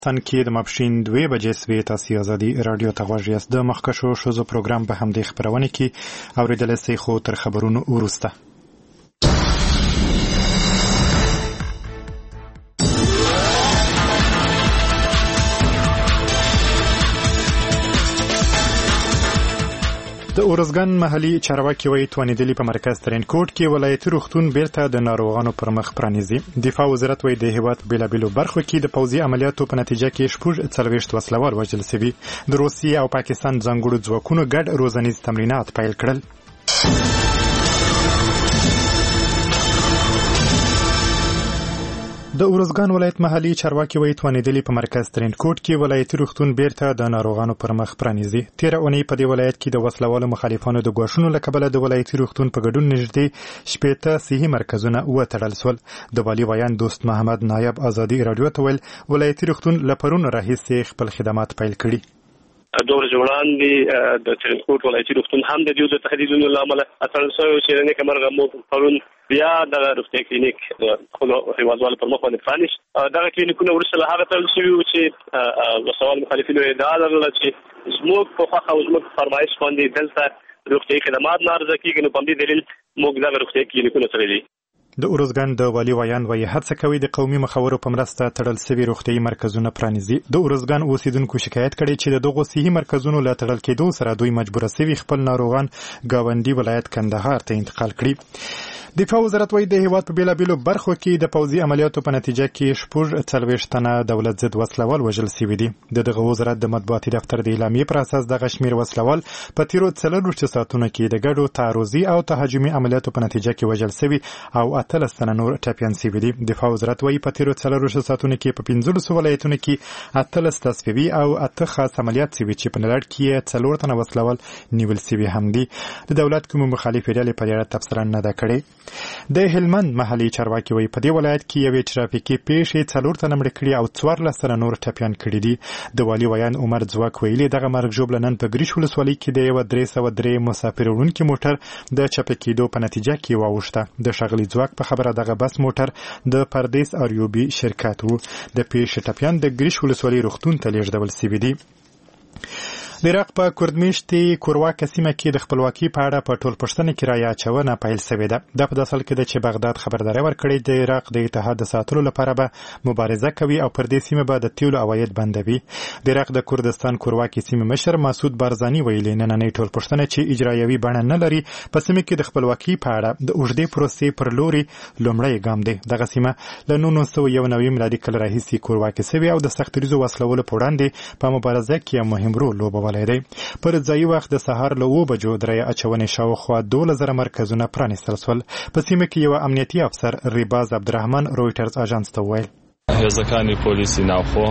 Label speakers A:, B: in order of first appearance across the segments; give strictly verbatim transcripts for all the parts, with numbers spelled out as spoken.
A: تن کې د ماپښین دوې بجې سوې تاسې ازادي راډیو ته غوږ یاست. د مخکښو ښځو پروګرام په همدې خپرونې کې اورېدلی سئ، خو تر خبرونو وروسته د ارزګان محلي چارواکي وایي توانېدلي په مرکز ترینکوټ کې ولایتي روغتون بیرته د ناروغانو پر مخ پرانیزي. دفاع وزارت وایي د هېواد په بېلابېلو برخو کې د پوځي عملیاتو په نتیجه کې شپږ څلوېښت وسلوال وژل سوي. د روسیې او پاکستان ځانګړو ځواکونو ګډ روزنیز تمرینات پیل کړل. د ارزګان ولایت محلي چارواکي وایي توانېدلي په مرکز ترینکوټ کې ولایتي روغتون بیرته د ناروغانو پر مخ پرانیزي. تېره اونۍ په دې ولایت کې د وسلوالو مخالفانو د ګواښونو له کبله د ولایتي روغتون په ګډون نږدې شپېته صحي مرکزونه وتړل سول. د والي ویان دوست محمد نایب ازادي راډیو ته ویل ولایتي روغتون له پرون راهیسې خپل خدمات پیل کړي.
B: دوه ورځې وړاندې د ترینکوټ ولایتي روغتون هم د دې د تهدیدونو له امله اتړل شوی و چې نیکه مرغه مو پرون بیا دغه روغتیا کلینیک خپلو هېوادوالو پر مخ باندې پرانیست. دغه کلینیکونه وروسته له هغه تړل شوي وو چې وسوال مخالفینو ادعا لرله چې زموږ په خوښه او زموږ په فرمایش باندې دلته روغتیایي خدمات نه عرضه کېږي، نو په همدې دلیل موږ دغه روغتیایي کلینیکونه تړلي.
A: د ارزګان د والي ویان وایي هڅه کوي د قومي مخورو په مرسته تړل سوي روغتیایي مرکزونه پرانیزي. د ارزګان اوسیدونکو شکایت کړی چې د دغو صحي مرکزونو له تړل کېدو سره دوی مجبوره سوي خپل ناروغان ګاونډي ولایت کندهار ته انتقال کړي. دفاع وزارت وایي د هېواد په بېلابېلو برخو کې د پوځي عملیاتو په نتیجه کې شپږ څلوېښت تنه دولت ضد وسلوال وژل سوي دي. د دغه وزارت د مطبوعاتي دفتر د اعلامیې پر اساس دغه شمېر وسلوال په تېرو څلورویشتو ساعتونو کې د ګډو تعرضي او تهاجمي عملیاتو په نتیجه کې وژل سوي او اتلس تنه نور ټپیان سوي دي. دفاع وزارت وایي په تېرو څلورویشتو ساعتونو کې په پنځلسو ولایتونو کې اتلس تصفیوي او اته خاص عملیات سوي چې په نړۍ کې څلور تنه وسلوال نیول سوي هم دي. د دولت کومې مخالفې ډلې په اړه تبصره نه ده کړې. د هلمند محلي چارواکي وایي په دې ولایت کې یوې ترافیکي پیښې څلور تنه مړه کړي او څوارلس تنه نور ټپیان کړي دي. د والي ویان عمر ځواک ویلي دغه مرګ ژوبله نن په ګریش ولسوالۍ کې د یوه درې سوه درې مسافر وړونکي موټر د چپه کېدو په نتیجه کې واوښته. د ښاغلي ځواک په خبره دغه بس موټر د پردیس اریوبي شرکت و. د پیښې ټپیان د ګریش ولسوالۍ روغتون ته لیږدول سوي دي. د عراق په کردمیشتې کورواکه سیمه کې د خپلواکي په اړه په ټولپوښتنه کې رایه اچونه پیل سوې ده. دا په داسې حال کې ده چې بغداد خبرداری ورکړې د عراق د اتحاد د ساتلو لپاره به مبارزه کوي او پر دې سیمه به د تیلو عواید بندوي. د عراق د کردستان کورواکي سیمه مشر مسعود بارزاني ویلي نننۍ ټولپوښتنه چې اجرایوي بڼه نه لري په سیمه کې د خپلواکي په اړه د اوږدې پروسې پر لوري لومړی ګام دی. دغه سیمه له نولس سوه یو نوي میلادي کال راهیسې کورواکي سوې او د سختدریزو وسلولو په وړاندې په مبارزه کې یو مهم رول لوبولی دی. پر ځایي وخت د سهار له اوه بجو د رایه اچونې شاوخوا دوولس زره مرکزونه پرانیستل شول. په سیمه کې یوه امنیتي افسر ریباز عبدالرحمن رویټرز اژانس ته وویل
C: هێزەکانی پۆلیسی ناوخۆ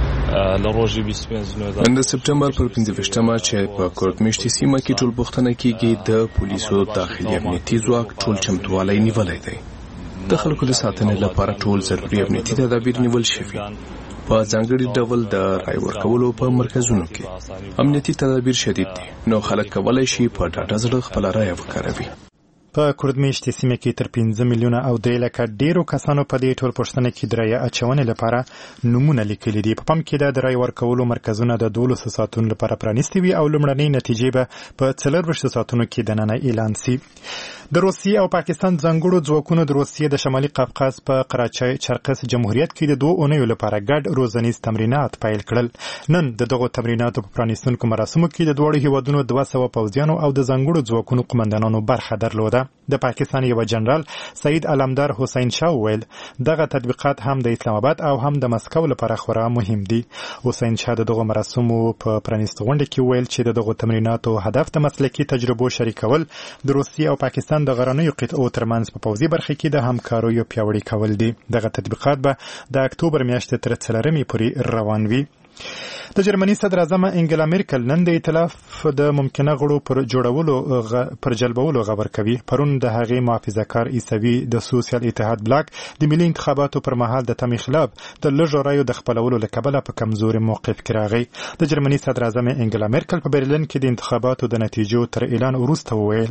C: لە ڕۆژی بیست و پێنج
D: د سپتمبر پر پنځه ویشتمه چې په کورتمیشتي سیمه کې ټولپوښتنه کېږي د پولیسو داخلي امنیتي ځواک ټول چمتووالی نیولی دی. د خلکو د ساتنې لپاره ټول ضروري امنیتي تدابیر نیول شوي. په ځانګړي ډول د رای ورکولو په مرکزونو کې امنیتي تدابیر شدید دي، نو خلک کولی شي په ډاډه زړه خپله رایه وکاروي.
A: په کردمیشتې سیمه کې تر پنځه میلیونه او درې لکه ډېرو کسانو په دې ټولپوښتنه کې د رایه اچونې لپاره نومونه لیکلي دي. په پام کې ده د رای ورکولو مرکزونه د دولسو ساعتونو لپاره پرانیستي وي او لومړنۍ نتیجې به په څلورویشتو ساعتونو کې دننه اعلان سي. د روسیې او پاکستان ځانګړو ځواکونو د روسیې د شمالي قفقاز په قراچای چرقس جمهوریت کې د دوه اونیو لپاره ګډ روزنیز تمرینات پیل کړل. نن د دغو تمریناتو په پرانیستونکو مراسمو کې د دواړو هیوادونو دوه سوه پوځیانو او د ځانګړو ځواکونو قمندانانو برخه درلوده. د پاکستان یو جنرال سعید علمدار حسین شاه ویل دغه تطبیقات هم د اسلام آباد او هم د مسکو لپاره خورا مهم دي. حسین شاه د دغو مراسمو په پرانیستو غونډه کې ویل چې د دغو تمریناتو هدف د مسلکي تجربو شریکول د روسیې او پاکستان د غرنیو قطعو ترمنځ په پوځي برخه کې د همکاریو پیاوړي کول دي. دغه تطبیقات به د اکتوبر میاشتې تر څلورمې پورې روان وي. د جرمني صدر اعظم انګلا میرکل نن د ائتلاف د ممکنه غړو پر جوړولو غ... پر جلبولو خبر کوي. پرون د هغې محافظه‌کار عیسوي د سوسیال اتحاد بلاک د ملي انتخاباتو پر مهال د تمې خلاف د لږو رایو د خپلولو له کبله په کمزوري موقف کې راغی. د جرمني صدر اعظم انګلا میرکل په برلین کې د انتخاباتو د نتیجو تر اعلان وروسته وویل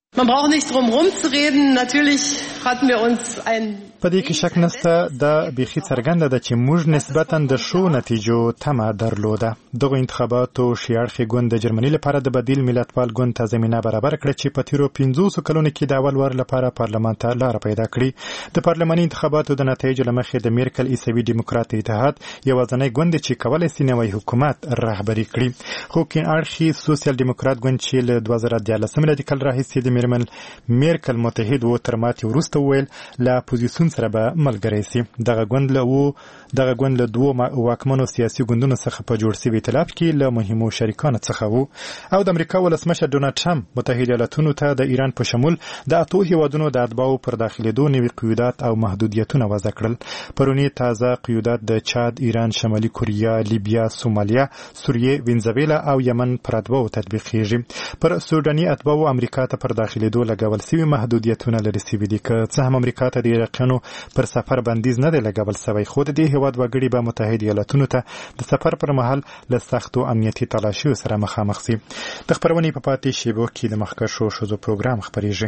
E: Man braucht nicht drum rumzureden. Natürlich hatten wir uns ein
A: په دې کې شک نشته دا بیخي څرګنده ده چې موږ نسبتاً د ښو نتیجو تمه درلوده. دغه انتخاباتو ښي اړخي ګوند د جرمني لپاره د بدیل ملتپال ګوند ته زمینه برابر کړه چې په تیرو پنځوسو کلونو کې د اول وار لپاره پارلمان ته لاره پیدا کړي. د پارلماني انتخاباتو د نتایجو له مخې د میرکل عیسوي ډیموکرات اتحاد یوازینی ګوند چې کولی سي نوی حکومت رهبري کړي. خو کین اړخي سوسیال ډیموکرات ګوند چې له دوه زره دیارلسم میلادي کال راهیسې د میرمن میرکل متحد و تر ماتې وروسته وویل له اپوزیسیون سره به ملګری سي. دغه ګوند له و دغه ګوند له دوه واکمنو سیاسي ګوندونو څخه په جوړ شوي ائتلاف کې له مهمو شریکانو څخه وو. او د امریکا ولسمشر ډونالډ ټرمپ متحده ایالاتونو ته د ایران په شمول د اتو هیوادونو د اتباعو پر داخلېدو نوي قیودات او محدودیتونه وضع کړل. پرونی تازه قیودات د چاد، ایران، شمالي کوریا، لیبیا، سومالیا، سوریه، وینزویلا او یمن پر اتباعو تطبیقیږي. پر سوداني اتباعو امریکا ته پر داخلېدو لګول شوي محدودیتونه لرې شوي دي. که څه هم امریکا ته د عراقیانو پر سفر بندیز نه دی لګول شوی، خو د دې هیواد وګړي به متحده ایالاتونو ته د سفر پر مهال له سختو امنیتي تلاشیو سره مخامخ شي. د خپرونې په پاتې شیبو کې د مخکښو ښځو پروګرام خپریږي.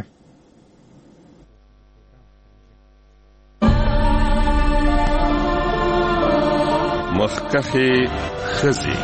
F: مخکښې ښځې.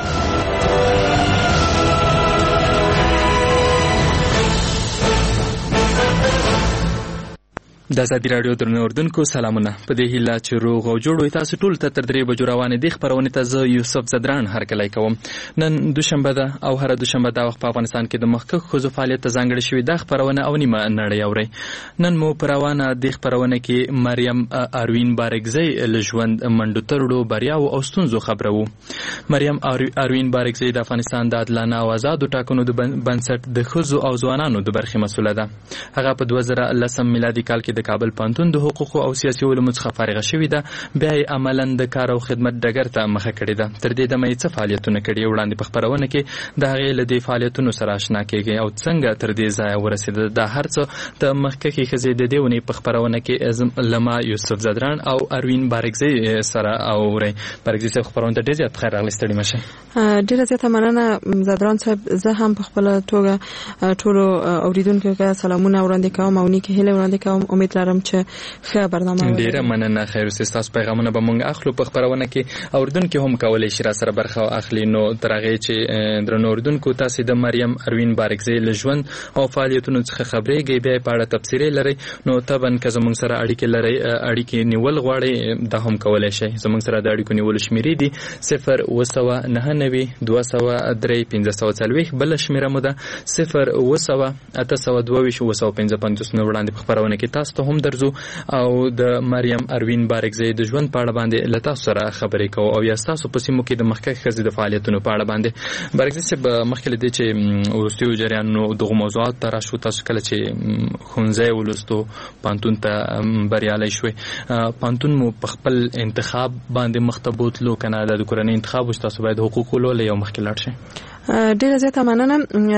G: د ازادي راډیو درنو اوردونکو سلامونه. په دې هیله چې روغ او جوړ وي تاسو ټول ته تر درې بجو روانې دي خپرونې ته زه یوسف زدران هرکلی کوم. نن دوشنبه ده او هره دوشنبه دا وخت په افغانستان کې د مخکښ ښځو فعالیت ته ځانګړې شوې ده خپرونه او نیمه نړۍ اورئ. نن مو په روانه دې خپرونه کې مریم اروین بارکزی له ژوند منډو ترړو بریاو او ستونزو خبروو. مریم اروین بارکزی د افغانستان د عادلانه او آزادو ټاکنو د بنسټ د ښځو او ځوانانو د برخې مسؤله ده. هغه په دوه زره لسم میلادي کال کې د کابل پوهنتون د حقوقو او سیاسي علومو څخه فارغه شوې ده. بیا یې عملاً د کار او خدمت ډګر ته مخه کړې ده. تر دې دمه یې څه فعالیتونه کړي وړاندې په خپرونه کې د هغې له دې فعالیتونو سره اشنا کېږي او څنګه تر دې ځایه ورسېده. دا هر څه د مخکښې ښځې د دې اونۍ په خپرونه کې لما یوسف زدران او اروین بارکزی سره اورئ. بارکزی صاحب خپرونه ته ډېر زیات بخیر راغلی، ستړي مه شئ.
H: ډېره زیاته مننه زدران صاحب. زه هم په خپله توګه ټولو اورېدونکو ته سلامونه وړاندې کوم او نیکې هیلې وړاندې کوم. امید لرم چې ښه برنامه ولري. ډېره
G: مننه. خیر اوسئ. ستاسو پیغامونه به موږ اخلو په خپرونه کې. اورېدونکي هم کولی شي راسره برخه اخلي. نو تر هغې چې درنو اورېدونکو تاسې د مریم اروین بارکزی له ژوند او فعالیتونو څخه خبرېږئ، بیا یې په اړه تبصرې لرئ، نو طبعا که زموږ سره اړیکې لرئ اړیکې نیول غواړئ دا هم کولی شئ. زموږ سره د اړیکو نیولو شمېرې دي صفر اوه سوه نهه نوي دوه سوه درې پنځه سوه څلوېښت. بله شمېره مو ده صفر اوه سوه اته سوه دوه ویشت اوه سوه پنځه پنځوس. نو وړاندې په خپرونه کې تاسو ته هم درځو او د مریم اروین بارکزی د ژوند په اړه باندې له تاسو سره خبرې کوو او یا ستاسو په سیمو کې د مخکښ ښځې د فعالیتونو په اړه باندې. بارکزی صاحب مخکې له دې چې وروستیو جریانونو دغو موضوعاتو ته راشو، تاسو کله چې ښوونځی ولوستو پوهنتون ته بریالی شوې، پوهنتون مو په خپل انتخاب باندې مخ ته بوتلو که نه د کورنۍ انتخاب و چې تاسو باید حقوق ولولئ او مخکې لاړ شئ؟
H: ډیره زیاته مننه.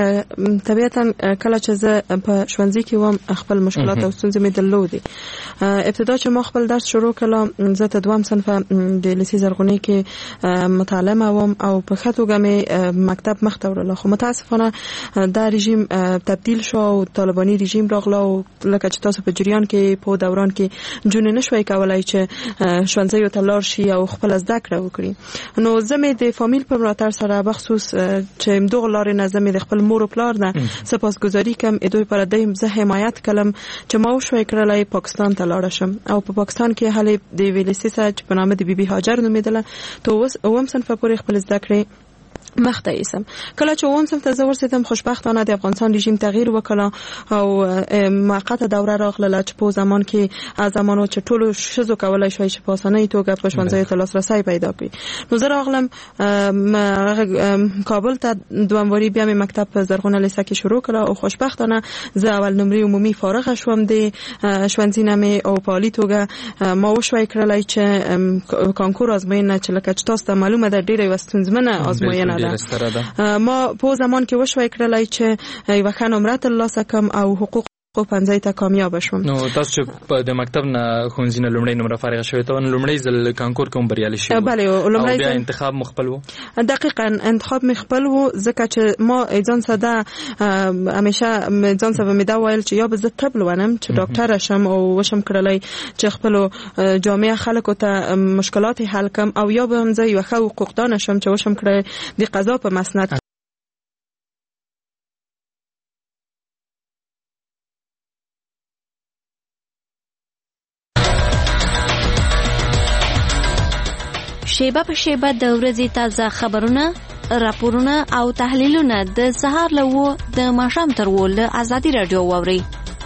H: طبیعتا کله چې زه په ښوونځي کې وم خپل مشکلات او ستونزې مې درلودې. ابتدا چې ما خپل درس شروع کړم زه ته دویم صنف د لیسې زرغونې کې متعلمه وم او په ښه توګه مې مکتب مخ ته وړله، خو متاسفانه دا رژیم تبدیل شو او طالباني رژیم راغله او لکه چې تاسو په جریان کې په دوران کې نجونې نشوی کولی چې ښوونځیو ته لاړ شي او خپله زده کړه وکړي. نو زه مې د فامیل په ملاتړ سره بخصوص چې دغه لارې نه زه مې د خپل مور او پلار نه سپاسګزاري کوم. دوی پر دې زه حمایت کړم چې ما وشوی کړلی پاکستان ته لاړ شم او په پاکستان کې هلې د یوې لیسې څخه چې په نامه د بي بي هاجر نومېدله ته اووم صنف پورې خپل زده کړې مخ ته ایسم. کله چې اووم صنف ته زه ورسېدم خوشبختانه د افغانستان رژیم تغییر وکړه او موقته دوره راغله چې په زمان کې از زمانو چې ټولو ښځو کولی شوی چې په اسانۍ توګه په ښوونځیو ته لاسرسی پیدا کړي. نو زه راغلم کابل ته دوامواري، بیا مې مکتب په زرغونه لیسه کې شروع کړه او خوشبختانه زه اول نمرې عمومي فارغه شوم د ښوونځي نه مې او په عالي توګه ما وشوی کړلی چې کانکور ازموینه چې لکه چې تاسو ته معلومه ده ډېره یوه ستونزمنه ازموینه ده. ما په زمان کې وشوی کړلی چې یوه ښه نمره ترلاسه کړم او حقوق پنځه ته کامیاب شوم.
G: نو تاسو چې د مکتب نه ښوونځي نه لومړی نمره فارغ شوی ته لومړی ځل کانکور کوم بریالي شوی؟
H: بله لومړی
G: ځل انتخاب مخبل وو.
H: دقیقاً انتخاب مخبل وو ځکه چې ما ځان ساده همیشه ځان سره مې دا ویل چې یا به زه طب لولم چې ډاکټر شم او وشم کړلای چې خپل جامعه خلکو ته مشکلات حل کم او یا به هم زه یو ښه حقوقدان شم چې وشم کړی د قضا په مسند.
F: شیبه په شیبه د ورځې تازه خبرونه، راپورونه او تحلیلونه د سهار له وو د ماښام تر وو له ازادي راډیو واورئ.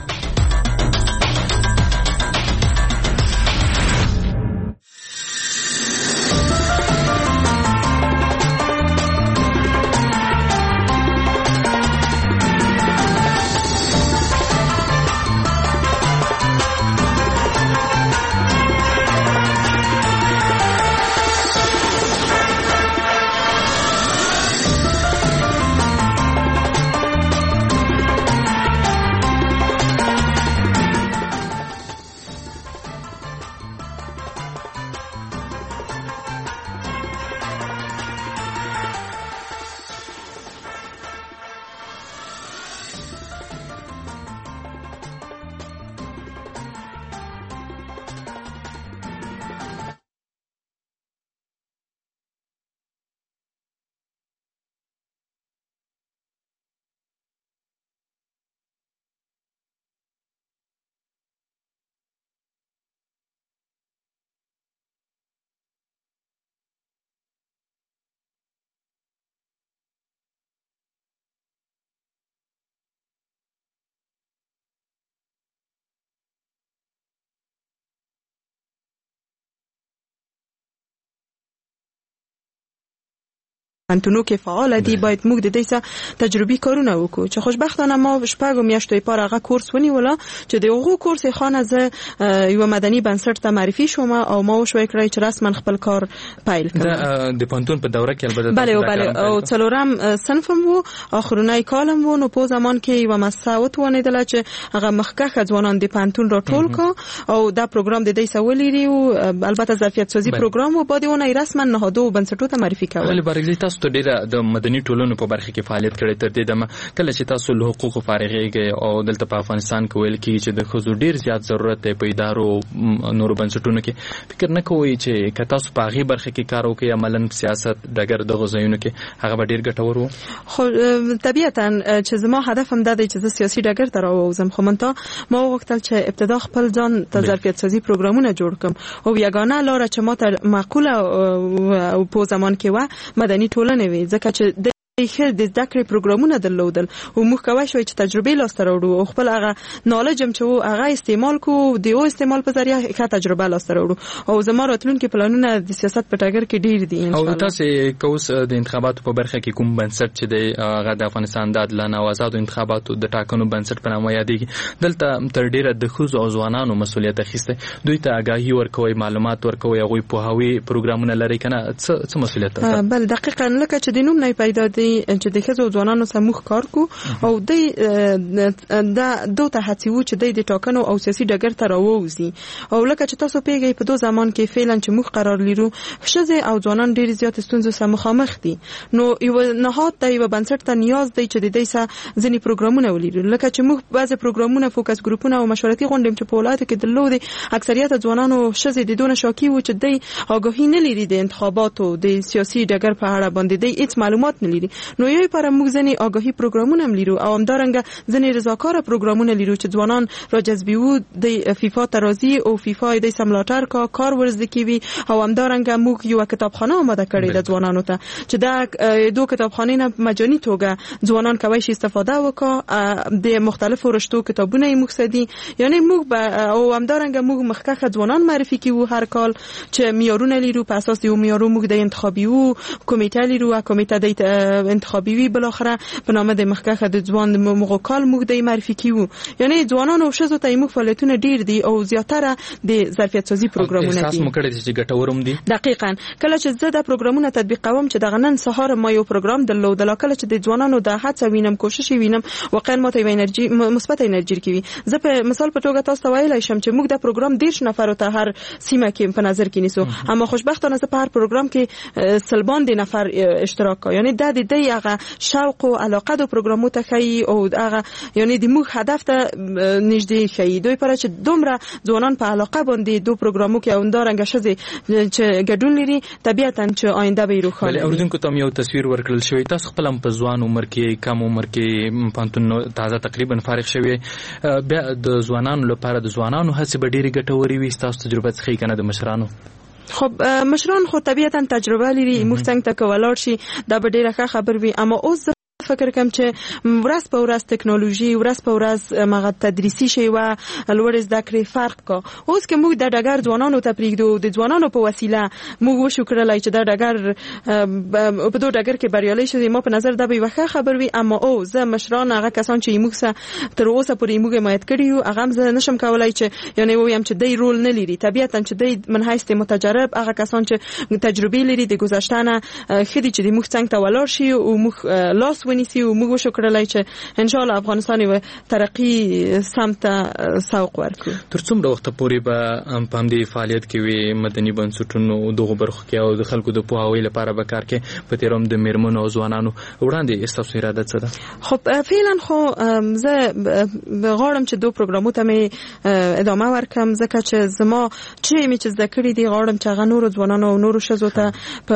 F: پانتونو کې فعال دي باید موږ د دې څخه تجربي کارونه وکړو چې خوشبختانه ما شپږ میاشتې پاره هغه کورس ونیوله چې د هغو کورس خانه زه یو مدني بنسټ ته معرفي شوم او ما وشوي کړی چې رسما خپل کار پیل کړم.
G: د پانتون په دوره کې البته
H: بله بله او څلورم صنفم وو اخرونی کالم وو. نو په زمان کې یو مسعود ونیدل چې هغه مخکخه ځوانان د پانتون راټول کا او دا پروګرام د دې سوالي او البته ظرفیت سازي پروګرام و باندې ونه رسما نهادو بنسټو ته معرفي کول.
G: ولې برګلی تاسو ته ډیره د مدني ټولنو په برخه کې فعالیت کړی تر دې دمه کله چې تاسو له حقوقو فارغېږئ او دلته په افغانستان کې ویل کېږي چې د ښځو ډیر زیات ضرورت دی په ادارو نورو بنسټونو کې فکر نه کوئ چې که تاسو په هغې برخه کې کار وکړئ عملاً سیاست ډګر دغو ځایونو کې هغه به ډیر ګټور و؟
H: خو طبیعتاً چې زما هدف هم دا دی چې زه سیاسي ډګر ته راووځم خو منتها ما وغوښتل چې ابتدا خپل ځان ته ظرفیت سازي پروګرامونه جوړ کړم او یګانه لاره چې ما ته معقوله او په زمان کې وه مدني ټولنې وي ځکه چې د خیر د زده کړې پروګرامونه درلودل او موږ کولی شوی چې تجربې لاسته راوړو او خپل هغه نالج هم چې هغه استعمال کو د او استعمال په ذریعه ښه تجربه لاسته راوړو او زما راتلونکي پلانونه د سیاست په ټاګر کې ډیر دي ان شاء الله.
G: او تاسو کوس د انتخاباتو په برخه کې کوم بنسټ چې د هغه د افغانستان د عادلانه او آزادو انتخاباتو د ټاکنو بنسټ په نامه یادېږي دلته تر ډیره د ښځو او ځوانانو مسؤلیت اخیسته دوی ته آګاهي ورکوي معلومات ورکوي هغوی پوهاوي پروګرامونه لري کنه څه څه مسؤلیت ده؟
H: بل دقیقاً لکه چې د نوم نه پیدا دی چې د ښځو ځوانانو سره موږ کار کو او د دا دوه ته هڅو چې د ټاکنو او سیاسي ډګر ته راووزي او لکه چې تاسو پیګي په دوه زمان کې فعلا چې موږ قرار لرو ښځې او ځوانان ډیر زیات ستونزو سره مخامخ دي نو یو نهاد د یو بنسټ ته نیاز دی چې د دې سره ځینی پروګرامونه ولري لکه چې موږ بعضي پروګرامونه فوکس ګروپونه او مشورتي غونډې چې په ولایت کې درلودي اکثریت ځوانانو ښځې د دونه شاکی و چې د آگاهی نه لري د انتخاباتو د سیاسي ډګر په اړه باندې د هیڅ معلومات نه لري نو یو پر موږ ځنی آگاهی پروګرامونه هم لرو او همدارنګه ځنی رضاکاره پروګرامونه لرو چې ځوانان را جذبیو د فیفا ترازی او فیفا د سملاتر کا کار ورزده کوي او همدارنګه موږ یو کتابخانه آماده کړې د ځوانانو ته چې دا دوه کتابخانې نه مجاني توګه ځوانان کوي شي استفاده وکړي د مختلفو رشتو کتابونه یې مقصدي یعنی موږ او همدارنګه موږ مخکخه ځوانان معرفي کوو هر کال چې معیارونه لرو په اساس یو معیارو موږ د انتخابي او کمیټه لرو او کمیټه د
F: انتخابي وي بل اخره په نامه د مخکخه د ځوان مغو کال موږ د معرفي کیو یعنی ځوانانو او شزو ته موږ فعالیتونه ډیر دي او زیاتره د ظرفیت سازي پروګرامونه دي.
G: احساس مو کړی چې ګټورم دي.
F: دقیقاً کله چې زه د پروګرامونه تطبیق کوم چې د غنن سهار ما یو پروګرام درلود د کله چې د ځوانانو د هڅه وینم کوشش وینم واقعا ماته وی انرژي مثبت انرژي کوي. زه په مثال په توګه تاسو ته ویلای شم چې موږ د پروګرام ډیر نفر ته هر سیمه کې په نظر کې نیسو اما خوشبختانه زه په هر پروګرام کې سلبان دي نفر اشتراک کوي یعنی د دې هغه شوق او علاقه د پروګرامو ته کوي او هغه یعنی د موږ هدف ته نږدې کوي دوی پر چې دومره ځوانان په علاقه باندې دوه پروګرامو کې اوندارنګ شزي چې ګډون لري طبيعتاً چې آینده به روښانه وي.
G: اوردونکو ته یو تصویر ورکړل شوی تاسو خپل په ځوان عمر کې کم عمر کې پانتون تازه تقریبا فارغ شوی بیا د ځوانانو لپاره د ځوانانو هڅې به ډېری ګټوري وي تاسو تجربه څخه کنه د مشرانو
F: خب مشران خو طبيعتاً تجربه لري موږ څنګه تکولار شي دا به ډیره خبر وي اما اوس فکر کوم چې ورځ په ورځ ټکنالوژي ورځ په ورځ مغه تدریسي شي او لوړ زده کړې فرق کو اوس که موږ د ډګر ځوانانو ته پریږدو د ځوانانو په وسیله موږ وشو کړلای چې د ډګر په دوه ډګر کې بریالي شي ما په نظر دا به وخه خبر وي اما او زه مشران هغه کسان چې موږ سره تر اوسه پورې موږ مایت کړیو هغه زه نشم کولای چې یعنی وایم چې دای رول نه لري طبيعتاً چې دای من هیڅ متجرب هغه کسان چې تجربه لري د گذشتهانه خدي چې موږ څنګه ته ولر شي او موږ لاس ونیسي او موږ شو کړلای چې ان شاء الله افغانستان و ترقی سمت سوق ورکړي.
G: تر څومره وخت پورې به په دې فعالیت کې وي مدني بنسټونو دغه برخو کې او د خلکو د پوهاوي لپاره به کار کې په تیروم د میرمنو او ځوانانو وړاندې استفسار اراده څه ده؟
F: خب فعلا خو زه غواړم چې دوه پروګرامو ته مې ادامه ورکم ځکه چې زما چې مې چې ذکرې دي غواړم چې هغه نور ځوانانو او نور شزو ته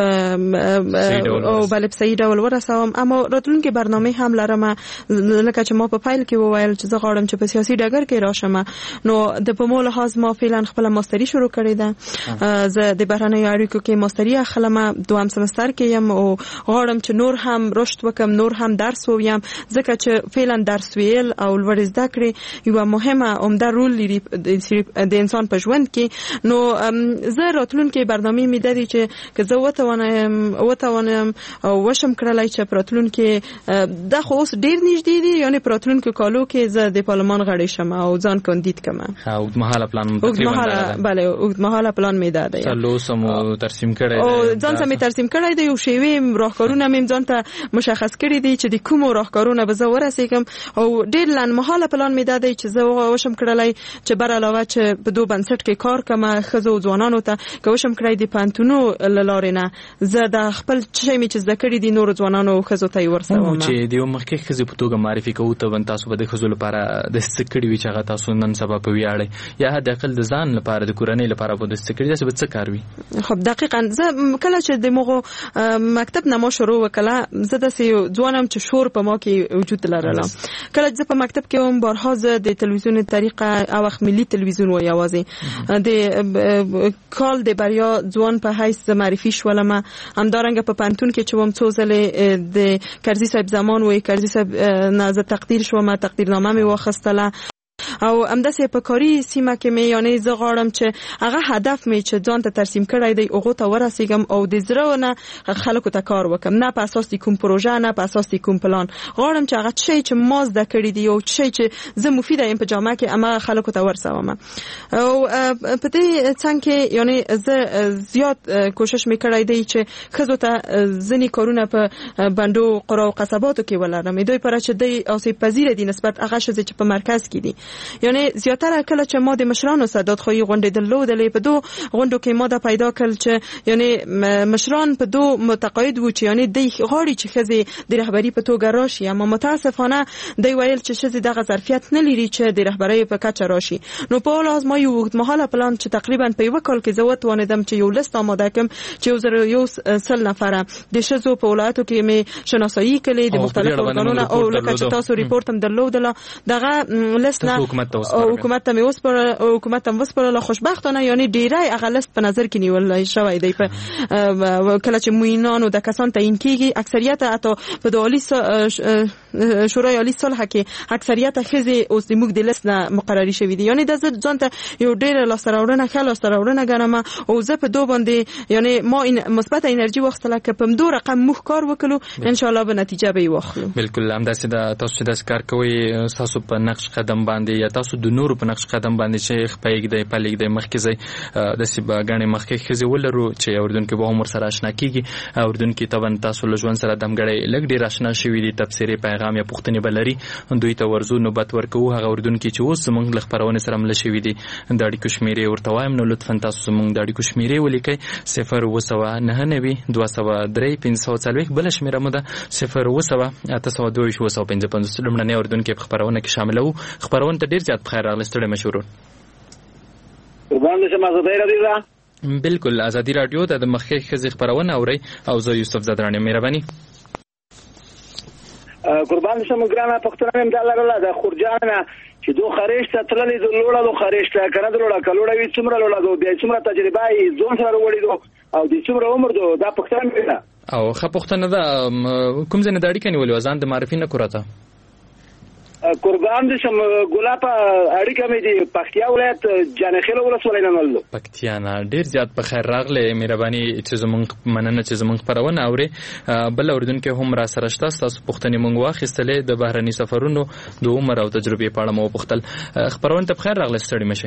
F: په او بل په صحیح ډول ورسوم اما راتلونکي برنامه هم لرم لکه چې ما په فایل کې وویل چې زه غواړم چې په سیاسي ډګر کې راشم نو د په مول لحاظ ما فعلا خپل ماستری شروع کړې ده زه د بهرنیو اړیکو کې ماستری اخلم دوام سمستر کې یم او غواړم چې نور هم رشد وکم نور هم درس وویم ځکه چې فعلا درس ویل او لوړ زده کړې یو مهمه عمده رول لري د انسان په ژوند کې نو زه راتلونکي برنامه مې د دې چې که زه وتوانم وتوانم او وشم کړلای چې راتلونکي دا خو اوس ډیر نږدې دي یعنی پراتلونکو کالو کې زه د پارلمان غړی شم او ځان کاندید کم
G: او د مهاله پلان
F: تقریبا بله او د مهاله پلان مې ده
G: یا لو سمو ترسیم کړی
F: او ځان سمې ترسیم کړی دی او شیوي راهکارونه مې ځان ته مشخص کړی دي چې د کوم راهکارونه به زه ورسېږم او ډیر لن مهاله پلان مې ده چې زه وشم کړلای چې بر علاوه چې په دوه بنسټ کې کار کوم خزو ځوانانو ته کوشم کړی دی پانتونو لارې نه زه د خپل چې مې چې ذکر دي نور ځوانانو خزو ته ورسوم
G: چې دیو مخکې خزي په توګه معرفي کوو ته ون تاسو به د خزو لپاره د سکړی وی چې هغه تاسو نن سبا په ویاړی یا د عقل د ځان لپاره د کورنۍ لپاره په د سکړی چې به څه کار وي.
F: خب دقیقاً زه کله چې د مغو مکتب نه مو شروع وکړه زه د سیو ځوانم چې شور په ما کې وجود لرله کله چې په مکتب کې هم بارها زه د تلویزیون طریقه او وخت ملي تلویزیون و یوازې د کال د بریا ځوان په حیث معرفي شولم همدارنګه په پانتون کې چې وم څو ځله د کرزي صاحب زمان و کرزي صاحب نه تقدیر شوم تقدیرنامه مې واخستله او همداسې په کاري سیمه کې مې یعنی زه غواړم چې هغه هدف مې چې ځان ته ترسیم کړی دی هغه ته ورسېږم او د زړه نه خلکو ته کار وکم نه په اساس د کوم پروژه نه په اساس د کوم پلان غواړم چې هغه شی چې ما زده کړی دی او شی چې زه مفید یم په جامعه کې اما خلکو ته ورسوم او په دې څنګه کې یعنی زه زیات کوشش مې کړی دی چې خزو ته ځنی کارونه په بندو قرا او قصباتو کې ولرم دوی پر چې دی اوسې پذیر دي نسبت هغه شې چې په مرکز کې دي یعنی زیاتره کله چې ما د مشرانو سادات خوې غونډې درلودلې په دوه غونډو کې ما دا پیدا کړل چې یعنی مشران په دوه متقاعد وو چې یعنی د غاړي چې خزي د رهبری په توګه راشي اما متاسفانه دی ویل چې شزي دغه ظرفیت نه لري چې د رهبری په کچه راشي نو په لازم ما یو مهاله پلان چې تقریبا په یو کال کې زوت وانیدم چې یو لیست آماده کړم چې یو زر یو سل نفره د شزو په ولایتو کې مې شناسایی کړې د مختلفو ارګانونو او لکه چې تاسو ریپورت هم درلودله دغه لیست نه حکومت ته مې وسپاره حکومت ته وسپاره خوشبختانه یعنی ډیرای هغه لیست په نظر کې نیول شوی دی په کله چې موینانو د کسان تعیین کیږي اکثریت حتی په دالی شورای عالی صلح کې اکثریت ښځې اوس د موږ د لیست نه مقرري شوې دي. یعنی د زه ځان ته یو ډېره لاسته راوړنه ښه لاسته راوړنه ګڼم او زه په دو باندې یعنی ما این مثبت انرژي واخیستله که په همدو رقم موږ کار وکړو ان شاء الله به نتیجه به یې واخلو.
G: بالکل همداسې ده. تاسو چې داسې کار کوئ تاسو په نقش قدم باندې یا تاسو د نورو په نقش قدم باندې چې خپایږدئ پلیږدئ مخکې ځئ داسې به ګڼې مخکې ښځې ولرو چې اورېدونکي به هم ورسره اشنا کېږي. اورېدونکي طبعا تاسو له ژوند سره دمګړی لږ ډېر اشنا شوي دي تبصرې پیغام یا پوښتنې به لري دوی ته ورځو نوبت ورکوو. هغه اورېدونکي چې اوس زموږ له خپرونې سره مله شوي دي د اړیکو شمېرې ورته وایم نو لطفا تاسو زموږ د اړیکو شمېرې ولیکئ صفر اووه سوه نهه نوي دوه سوه درې پنځه سوه څلوېښت بله شمېره مو ده صفر اووه سوه اته سوه دوه ویشت اووه سوه پنځه پنځوس. لومړنی اورېدونکي په خپرونه کې شاملوو. خپرونې ته ډېر زیات په خیر راغلی. ستړی مه شئ ورور.
I: قربان دې شم ازادي راډیو ده.
G: بالکل ازادي راډیو ته د مخکې ښځې خپرونه اورئ او زه یوسف زدران یم. مهرباني.
I: قربان دې شم ګرانه پښتنه مې دا لرله د خورجانه چې دو خریش ته تللې دو لوړه دو خریش ته کنه دو لوړه کلوړه وی څومره لوړه دو بیا څومره تجربه یې ځون سره وړي دو او د څومره عمر دو دا پښتنه مې ده
G: او ښه پښتنه ده. کوم ځای نه د اړیکه نیولې وه ځان د معرفي نه کړو ته.
I: قربان دې شم ګلاب اړیکه مې دي پکتیا ولایت جانخیل ولسوالۍ نه نللو.
G: پکتیا نه ډېر زیات په خیر راغلی. مهرباني چې زموږ مننه چې زموږ خپرونه اورئ. بل اورېدونکی هم را سره شته. ستاسو پوښتنې موږ واخیستلې د بهرني سفرونو د عمر او تجربې په اړه مو وپوښتل. خپرونه ته په خیر راغلی. ستړي مه شئ.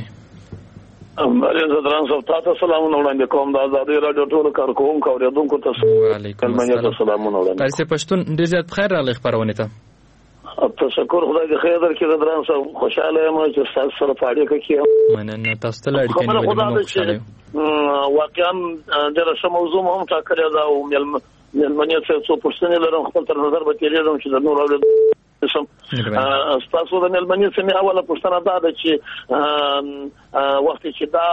J: زدران صاحب تاسو سلامونه وړاندې کوم د ازادي راډیو ټولو کارکوونکو اوریدونکو ته
G: وعلیکم السلام.
J: سلامونه وړاندې.
G: قیس پښتون ډېر زیات په خیر راغلی خپرونې ته.
J: تشکر خدای دې خیر درکړي زدران صاحب. خوشاله یم چې تاسو سره په اړیکه کې یم.
G: مننه. تاسو ته اړیکه نیولې خوشاله یم.
J: واقعا ډېره ښه موضوع هم ټاکلې ده او مېلمنې څه څو پوښتنې لرم خپل تر نظر به تېرېږم چې د نورو اورېدونکو ستاسو د مېلمنې څه مې اوله پوښتنه دا ده چې وخت چې دا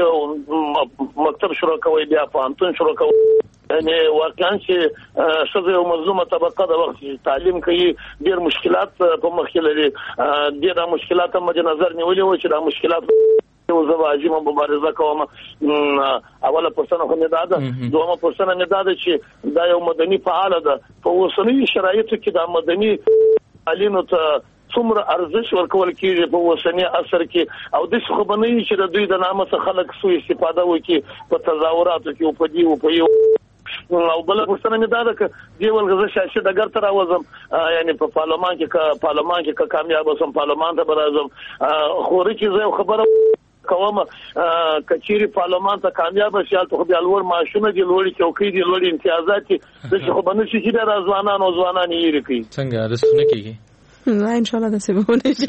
J: د مکتب شروع کوئ بیا پوهنتون شروع کوئ یعنی واقعا چې ښځه یو مظلومه طبقه د وخت چې تعلیم کوي ډېر مشکلات په مخ کې لري. ډېر مشکلات هم مد نظر نیولي وو چې دا مشکلات زه به عظیمه مبارزه کوم. اوله پوښتنه خو مې دا ده. دویمه پوښتنه مې دا ده چې دا یو مدني فعاله ده. په اوسنیو شرایطو کې دا مدني فعالینو ته څومره ارزښت ورکول کېږي په اوسني عصر کې او داسې خو به نه وي چې د دوی د نامه څخه خلک سوء استفاده وکړي په تظاهراتو کې او په دې او په یو. او بله پوښتنه مې دا ده که دې ولګه زه سیاسي ډګر ته راوځم یعنې په پارلمان کې که پارلمان کې که کامیابه شم پارلمان ته به راځم خوري چې زه یو خبره کوم کچيري پارلمان ته کامیاب شي هلته خو بیا لوړ معاشونه دي لوړې چوکۍ دي لوړې امتیازات دي داسې خو به نه شي چې بیا دا ځوانان او ځوانان یې هېرې کوي.
G: څنګه داسې نه کېږي؟
F: نه انشاءالله داسې به ونه شي.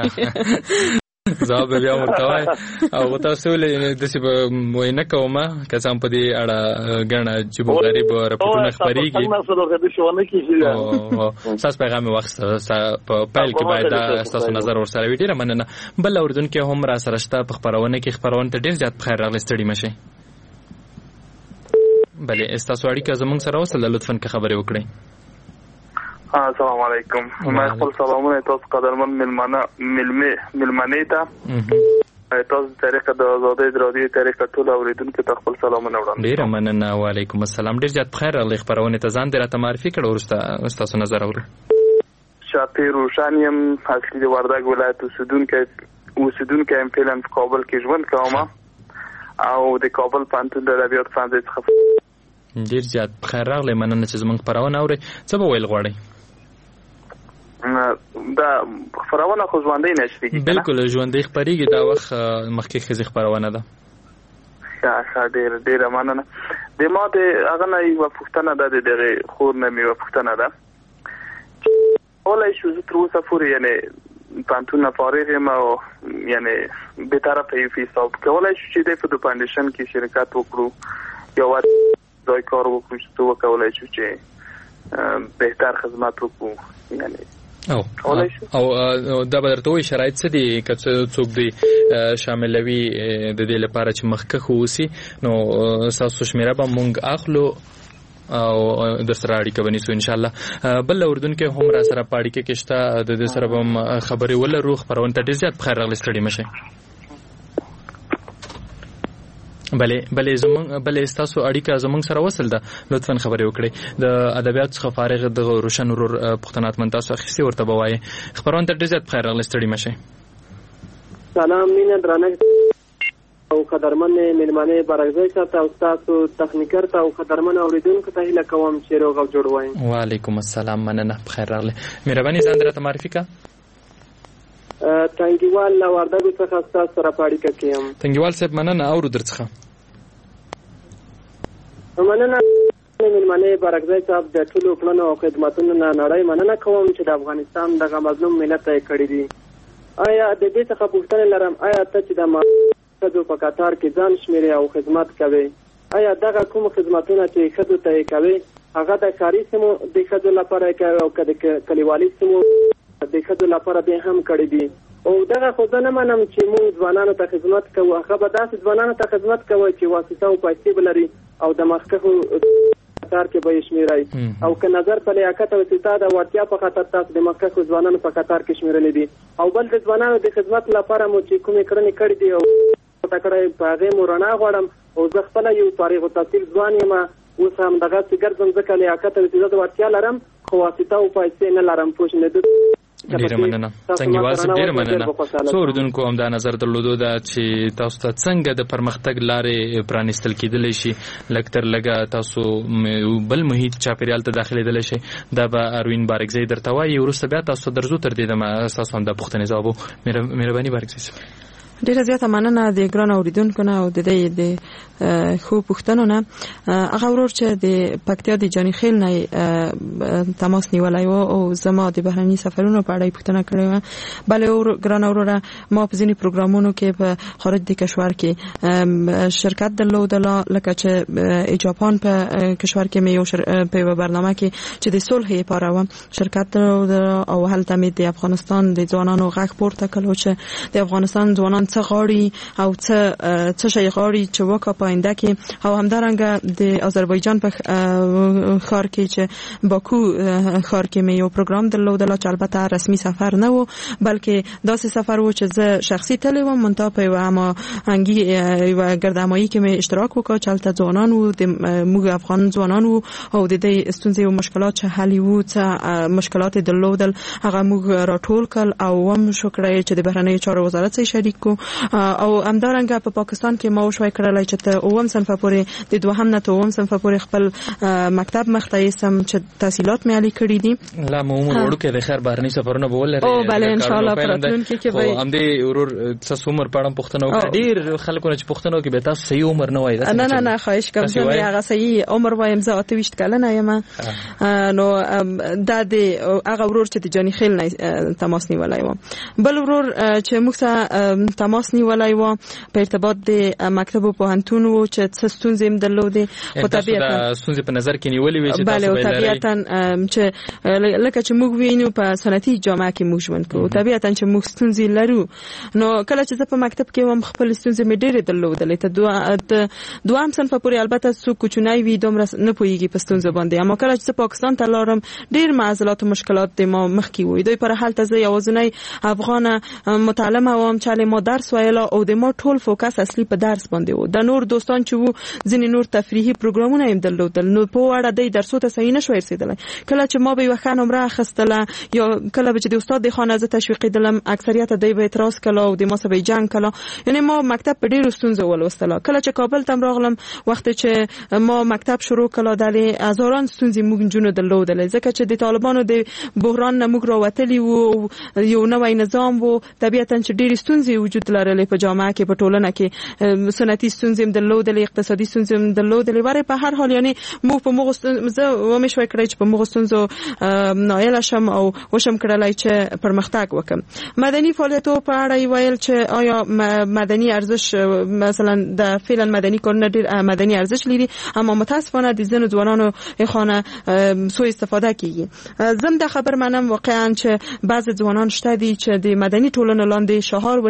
G: ځواب بیا ورته وای او تاسو ولې داسې به وایي نه کوم که څه هم په دې اړه ګڼه جبو غریب راپورټونه خپرېږي. ستاسو پیغام مې واخیسته په پیل کې باید دا ستاسو نظر ورسره وي. ډېره مننه. بل اورېدونکی هم را سره شته په خپرونه کې. خپرونه ته ډېر زیات په خیر راغلی. ستړي مه شئ. بلې ستاسو اړیکه زموږ سره وصله لطفا که خبرې وکړئ.
K: السلام علیکم. ما خپل سلامونه تاسو قدرمن ملمنه ملمه ملمنه ته تاسو طریقه د آزادۍ رادیو طریقه ټول اوریدونکو ته خپل سلامونه وړاندې.
G: ډیره مننه. وعلیکم السلام. ډیر زیات خیر راغلی. خبرونه ته ځان درته معرفي کړو ورسته تاسو نظر اورئ.
K: شافی روشانیم اصلي د وردګ ولایت اوسیدونکو اوسیدونکو ام فعلا په کابل کې ژوند کوم او د کابل پانتون د ادبیات فانځي څخه
G: ډیر زیات خیر راغلی. مننه چې زموږ خبرونه اورئ. څه به ویل غواړئ؟
K: دا خبرونه خو ژوندۍ نشریږي.
G: بالکل ژوندۍ خبرېږي. دا وخت مخکې ښځې خبرونه ده.
K: ښه ښه ډېر ډېره مننه. د ما د هغه نه یوه پوښتنه ده د دغې خور نه مې یوه پوښتنه ده کولی شو زه تر اوسه پورې یعنې پوهنتون نه فارغ یم او یعنې بېطرفه یو په حساب کولی شو چې دی په د فاونډیشن کې شرکت وکړو یا ځای کار وکړو چې څه وکولی شو چې بهتر خدمت وکړو یعنې
G: او او دا به درته وایي شرایط څه دي که څوک دی شاملوي د دې لپاره چې مخکښ واوسي نو ستاسو شمېره به موږ اخلو او در سره اړیکه به نیسو انشاءالله. بل اردونکي هم را سره په اړیکه کې شته د دې سره به خبرې ولرو. خپرونه ته ډېر زیات په خیر راغلی. ستړي مه شئ. بلې بلې زمونږ بلې تاسو اړیکه زمونږ سره وصل ده لطفا خبرې وکړئ د ادبیات څخه فارغ د روشن ورور پښتنات من تاسو اخیستي ورته بوایي خبرونه ته ډېر زیات بخیر راغلی ستړي مشئ
L: سلام مینه درنښت او قدرمن مېلمانه برګزی ساته او تاسو تخنیکر ته او قدرمن اوریدونکو ته هیله کوم چې روغ او جوړ وایم.
G: وعلیکم السلام مننه بخیر راغلی مهرباني ځان درته معرفي کا
L: تنګیوال لا وردګو څخه تاسو سره پاړی کوم.
G: تنګیوال صاحب مننه اورو درڅخه
L: مننه مېلمانه برګزی صاحب د ټولو پلانو او خدماتونو نه نړۍ مننه کوم چې د افغانستان دغه مظلوم ملت ته کړی دي. آیا د دې څخه پوښتنه لرم آیا ته چې د خدو په قطار کې ځان شمیرې او خدمت کوي آیا دغه کوم خدماتونه چې خدو ته کوي هغه د کاري سیمو د خدو لپاره کوي او د کلیوالي سیمو د خدو لپاره به هم کړی دي او دغه خو زه نه منم چې موږ ځوانانو ته خدمت کوو هغه به داسې ځوانانو ته خدمت کوي چې واسطه او پیسې بلري او د مخکښو قطار کې به شمیرای او که نظر په لیاقت او استعداد او وړتیا په خاطر تاسو د مخکښو ځوانانو په قطار کې شمیرلې دي او بل د ځوانانو د خدمت لپاره مو چې کومې کړنې کړې دي او تکړه په هغه مورنا غواړم او زه خپل یو فارغ التحصیل ځوان یم اوس هم دغه څنګه ګرځم ځکه لیاقت او استعداد وړتیا لرم خو واسطه او پیسې نه لرم پوه نه ده.
G: ډیره مننه څنګه واسه ډیره مننه څو اردوونکو هم دا نظر درلودو دا چې تاسو ته څنګه د پرمختګ لارې پرانیستل کېدلی شي لږ تر لږه تاسو بل محیط چاپیریال ته داخلېدلی شي دا به اروین بارګزی درته وایي وروسته بیا تاسو درځو تر دې دمه ستاسو هم دا پوښتنې ځواب مهرباني بارګزی.
F: ډیره زیاته مننه د ګران اوریدونکو نه او د دې د خو پښتنو نه هغه ورور چې د پکتیا د جانی خیل نه تماس نیولای و او زما د بهرني سفرونو په اړه پښتنه کړې و بل اور ګران اوروره ما په ځینی پروګرامونو کې په خارج د کشور کې شرکت درلودله لکه چې جاپان په کشور کې مې یو په برنامه کې چې د صلح لپاره و شرکت درلودله او هلته مې د افغانستان د ځوانانو غږ پورته کړو چې د افغانستان ځوانان څه غواړي او څه څه شي غواړي چې وکړي په آینده کې او همدارنګه د آذربایجان په ښار کې چې باکو ښار کې مې یو پروګرام درلودل چې البته رسمي سفر نه و بلکې داسې سفر و چې زه شخصي تللی وم منتها په یوه هماهنګي یوه ګردهمایي کې مې اشتراک وکړ چې هلته ځوانان وو د موږ افغان ځوانان وو او د دې ستونزې او مشکلات چې حل وو څه مشکلات یې درلودل هغه موږ راټول کړل او هم شو کړی چې د بهرنیو چارو وزارت سره شریک کو او همدارنګه په پاکستان کې ما وشوي کړلای چې ته اوم صنف پورې د دوهم نه ته اوم صنف پورې خپل مکتب مخته سم چې تحصیلات مې علي کړې دي
G: لا مو عمر وړو کې د خیر بهرني سفرونه به ولري
F: او بل ان شاء الله پراتلونکي کې به
G: هم دې ورور څه عمر پړم پښتنو کې ډیر خلکو چې پښتنو کې به تاسو صحیح عمر نه وای
F: نه نه نه خواهش کوم چې هغه صحیح عمر وایم زه اته وشت کلنه یم نو دا د هغه ورور چې د جانی خیل نه تماس نیولای و بل ورور چې موږ ته تماس نیولای و په ارتباط د مکتب په هنتون و چې څه ستونزې هم درلودې
G: خو طبيعتا ستونزې په نظر کې نیولې وي چې
F: تاسو به طبيعتا چې لکه چې موږ وینو په صنعتي جامعه کې موږ ژوند کوو طبيعتا چې موږ ستونزې لرو نو کله چې زه په مکتب کې وم خپل ستونزې مې ډېرې درلودلې ته دوه دوام صنف پورې البته څو کوچنی وي دومره نه پوهیږي په ستونزو باندې اما کله چې پاکستان ته لاړم ډېر معضلات او مشکلات د ما مخکې وي دوی پر حالت زه یوازینی افغان متعلم وم چې ما درس ویل او د ما ټول فوکس اصلي په درس باندې و د نور دوستان چې وو ځینې نور تفریحي پروګرامونه هم درلودل نو په وړه د درسو ته صحیح نشو رسیدلای کله چې ما به وخت نمبر اخستله یا کله چې د استاد د خانه زه تشویق دلم اکثریت د به اعتراض کله او د ما سبې جنگ کله یعنی ما مکتب په ډیرو ستونزو ولوستله کله چې کابل ته راغلم وخت چې ما مکتب شروع کله د هزاران ستونزې موږ جنو درلودل ځکه چې د طالبانو د بحران نه موږ راوتلی وو یو نوی نظام وو طبيعتا چې ډېر ستونزې وجود لرلې په جامعه کې په ټولنه کې صنعتي ستونزې هم درلودلې اقتصادي ستونزې هم درلودلې وره په هر حال یعنی مو په موږ زه ومه شوي کړی چې په موږ ستونزو نایل شم او وشم کړلای چې پرمختګ وکم مدني فعالیتو په اړه ویل چې آیا مدني ارزش مثلا د فعلا مدني کارونه ډېر مدني ارزش لري اما متاسفانه د زنو ځوانانو خانه سوء استفاده کیږي زم د خبر منم واقعا چې بعض ځوانان شته دي چې د مدني ټولنې لاندې شهار ورکوي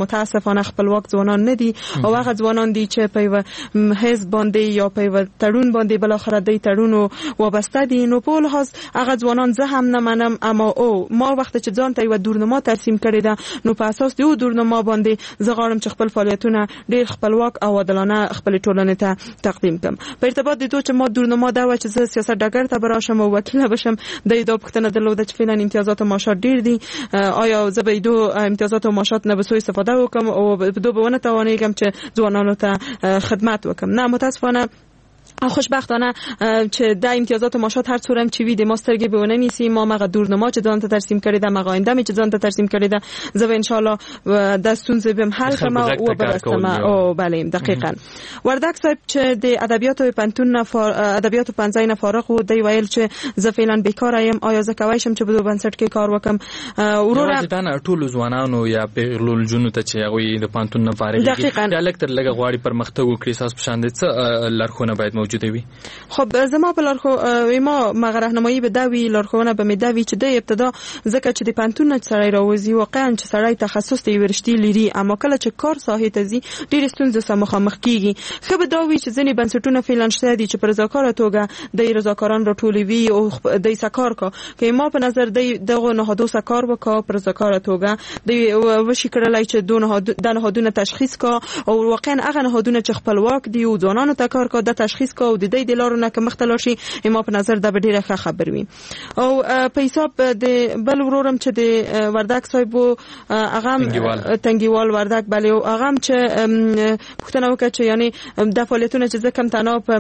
F: متاسفانه خپلواک ځوانان نه دي او هغه ځوانان دي چې په یو حزب باندې یا په یو تړون باندې بل اخر د تړونو وابسته دي. نو په لحاظ هغه ځوانان زه هم نه منم، اما او ما وخت چې ځان ته یو دورنما ترسیم کړی ده نو په اساس د یو دورنما باندې زه غواړم چې خپل فعالیتونه ډیر خپلواک او عادلانه خپل ټولنې ته تقدیم کړم. په ارتباط د دوه چې ما دورنما دا و چې زه سیاست ډګر ته براشم او وکیل بشم، د دې پوښتنه درلوده چې فعلا امتیازات او معاشات ډیر دي، آیا زه به دو امتیازات او معاشات نه به سوء استفاده وکم او به دو به ونه توانېږم چې ځوانانو ته خدمت وکم؟ نه، متاسفانه خوشبختانه چې د امتیازات و معاشات هر څورم چې وي د ماسترګي به ونه نیسی. ما مغه دورنما چې ځان ته ترسیم کړی ده، مغه آینده چې ځان ته ترسیم کړی ده، زه ان شاء الله د ستونزې بهم حل کوم او برسم. او بله دقیقاً وردک صاحب چې د ادبیات او پنتون ادبیات پنځه نه فارغ و، دی ویل چې زه فعلا بیکار یم، آیا زه کولی شم چې په دوه بنسټ کې کار وکم؟ وروره
G: دا ټول ځوانانو یا پیغلول جنو ته چې هغه د پنتون نه فارغ دي د الکتر لګه غواړي پرمختګ وکړي، اساس پښاند څه لارښوونه باید موجوده وي؟
F: خب زما په لارخو ما مغه راهنمایي به دوی لارښوونه به مې دوی چې د ابتدا ځکه چې د پنتون نه سړی راوځي واقعا چې سړی تخصص دی ورشتي لري، اما کله چې کار ساحې ته ځي ډېر ستونزې سره مخامخ کیږي. خو به دوی چې ځینې بنسټونه فعلا شته دي چې پر رضاکاره توګه د رضاکاران راټولوي او د سکار کا که ما په نظر د دغه نهادو سکار وکا پر رضاکاره توګه د وشي کړلای چې دونه د نهادونه تشخیص کا او واقعا هغه نهادونه چې خپلواک دي او ځوانانو ته کار کا د تشخیص کا او د دې د لارونه که مختلف شي ما په نظر د ډیره ښه خبر وي. او په حساب د بل ورورم چې د وردک صاحب هغه تنګیوال وردک بلې او هغه چې پښتنه وکړه چې یعنی د فعالیتونو چې ځکه تنها په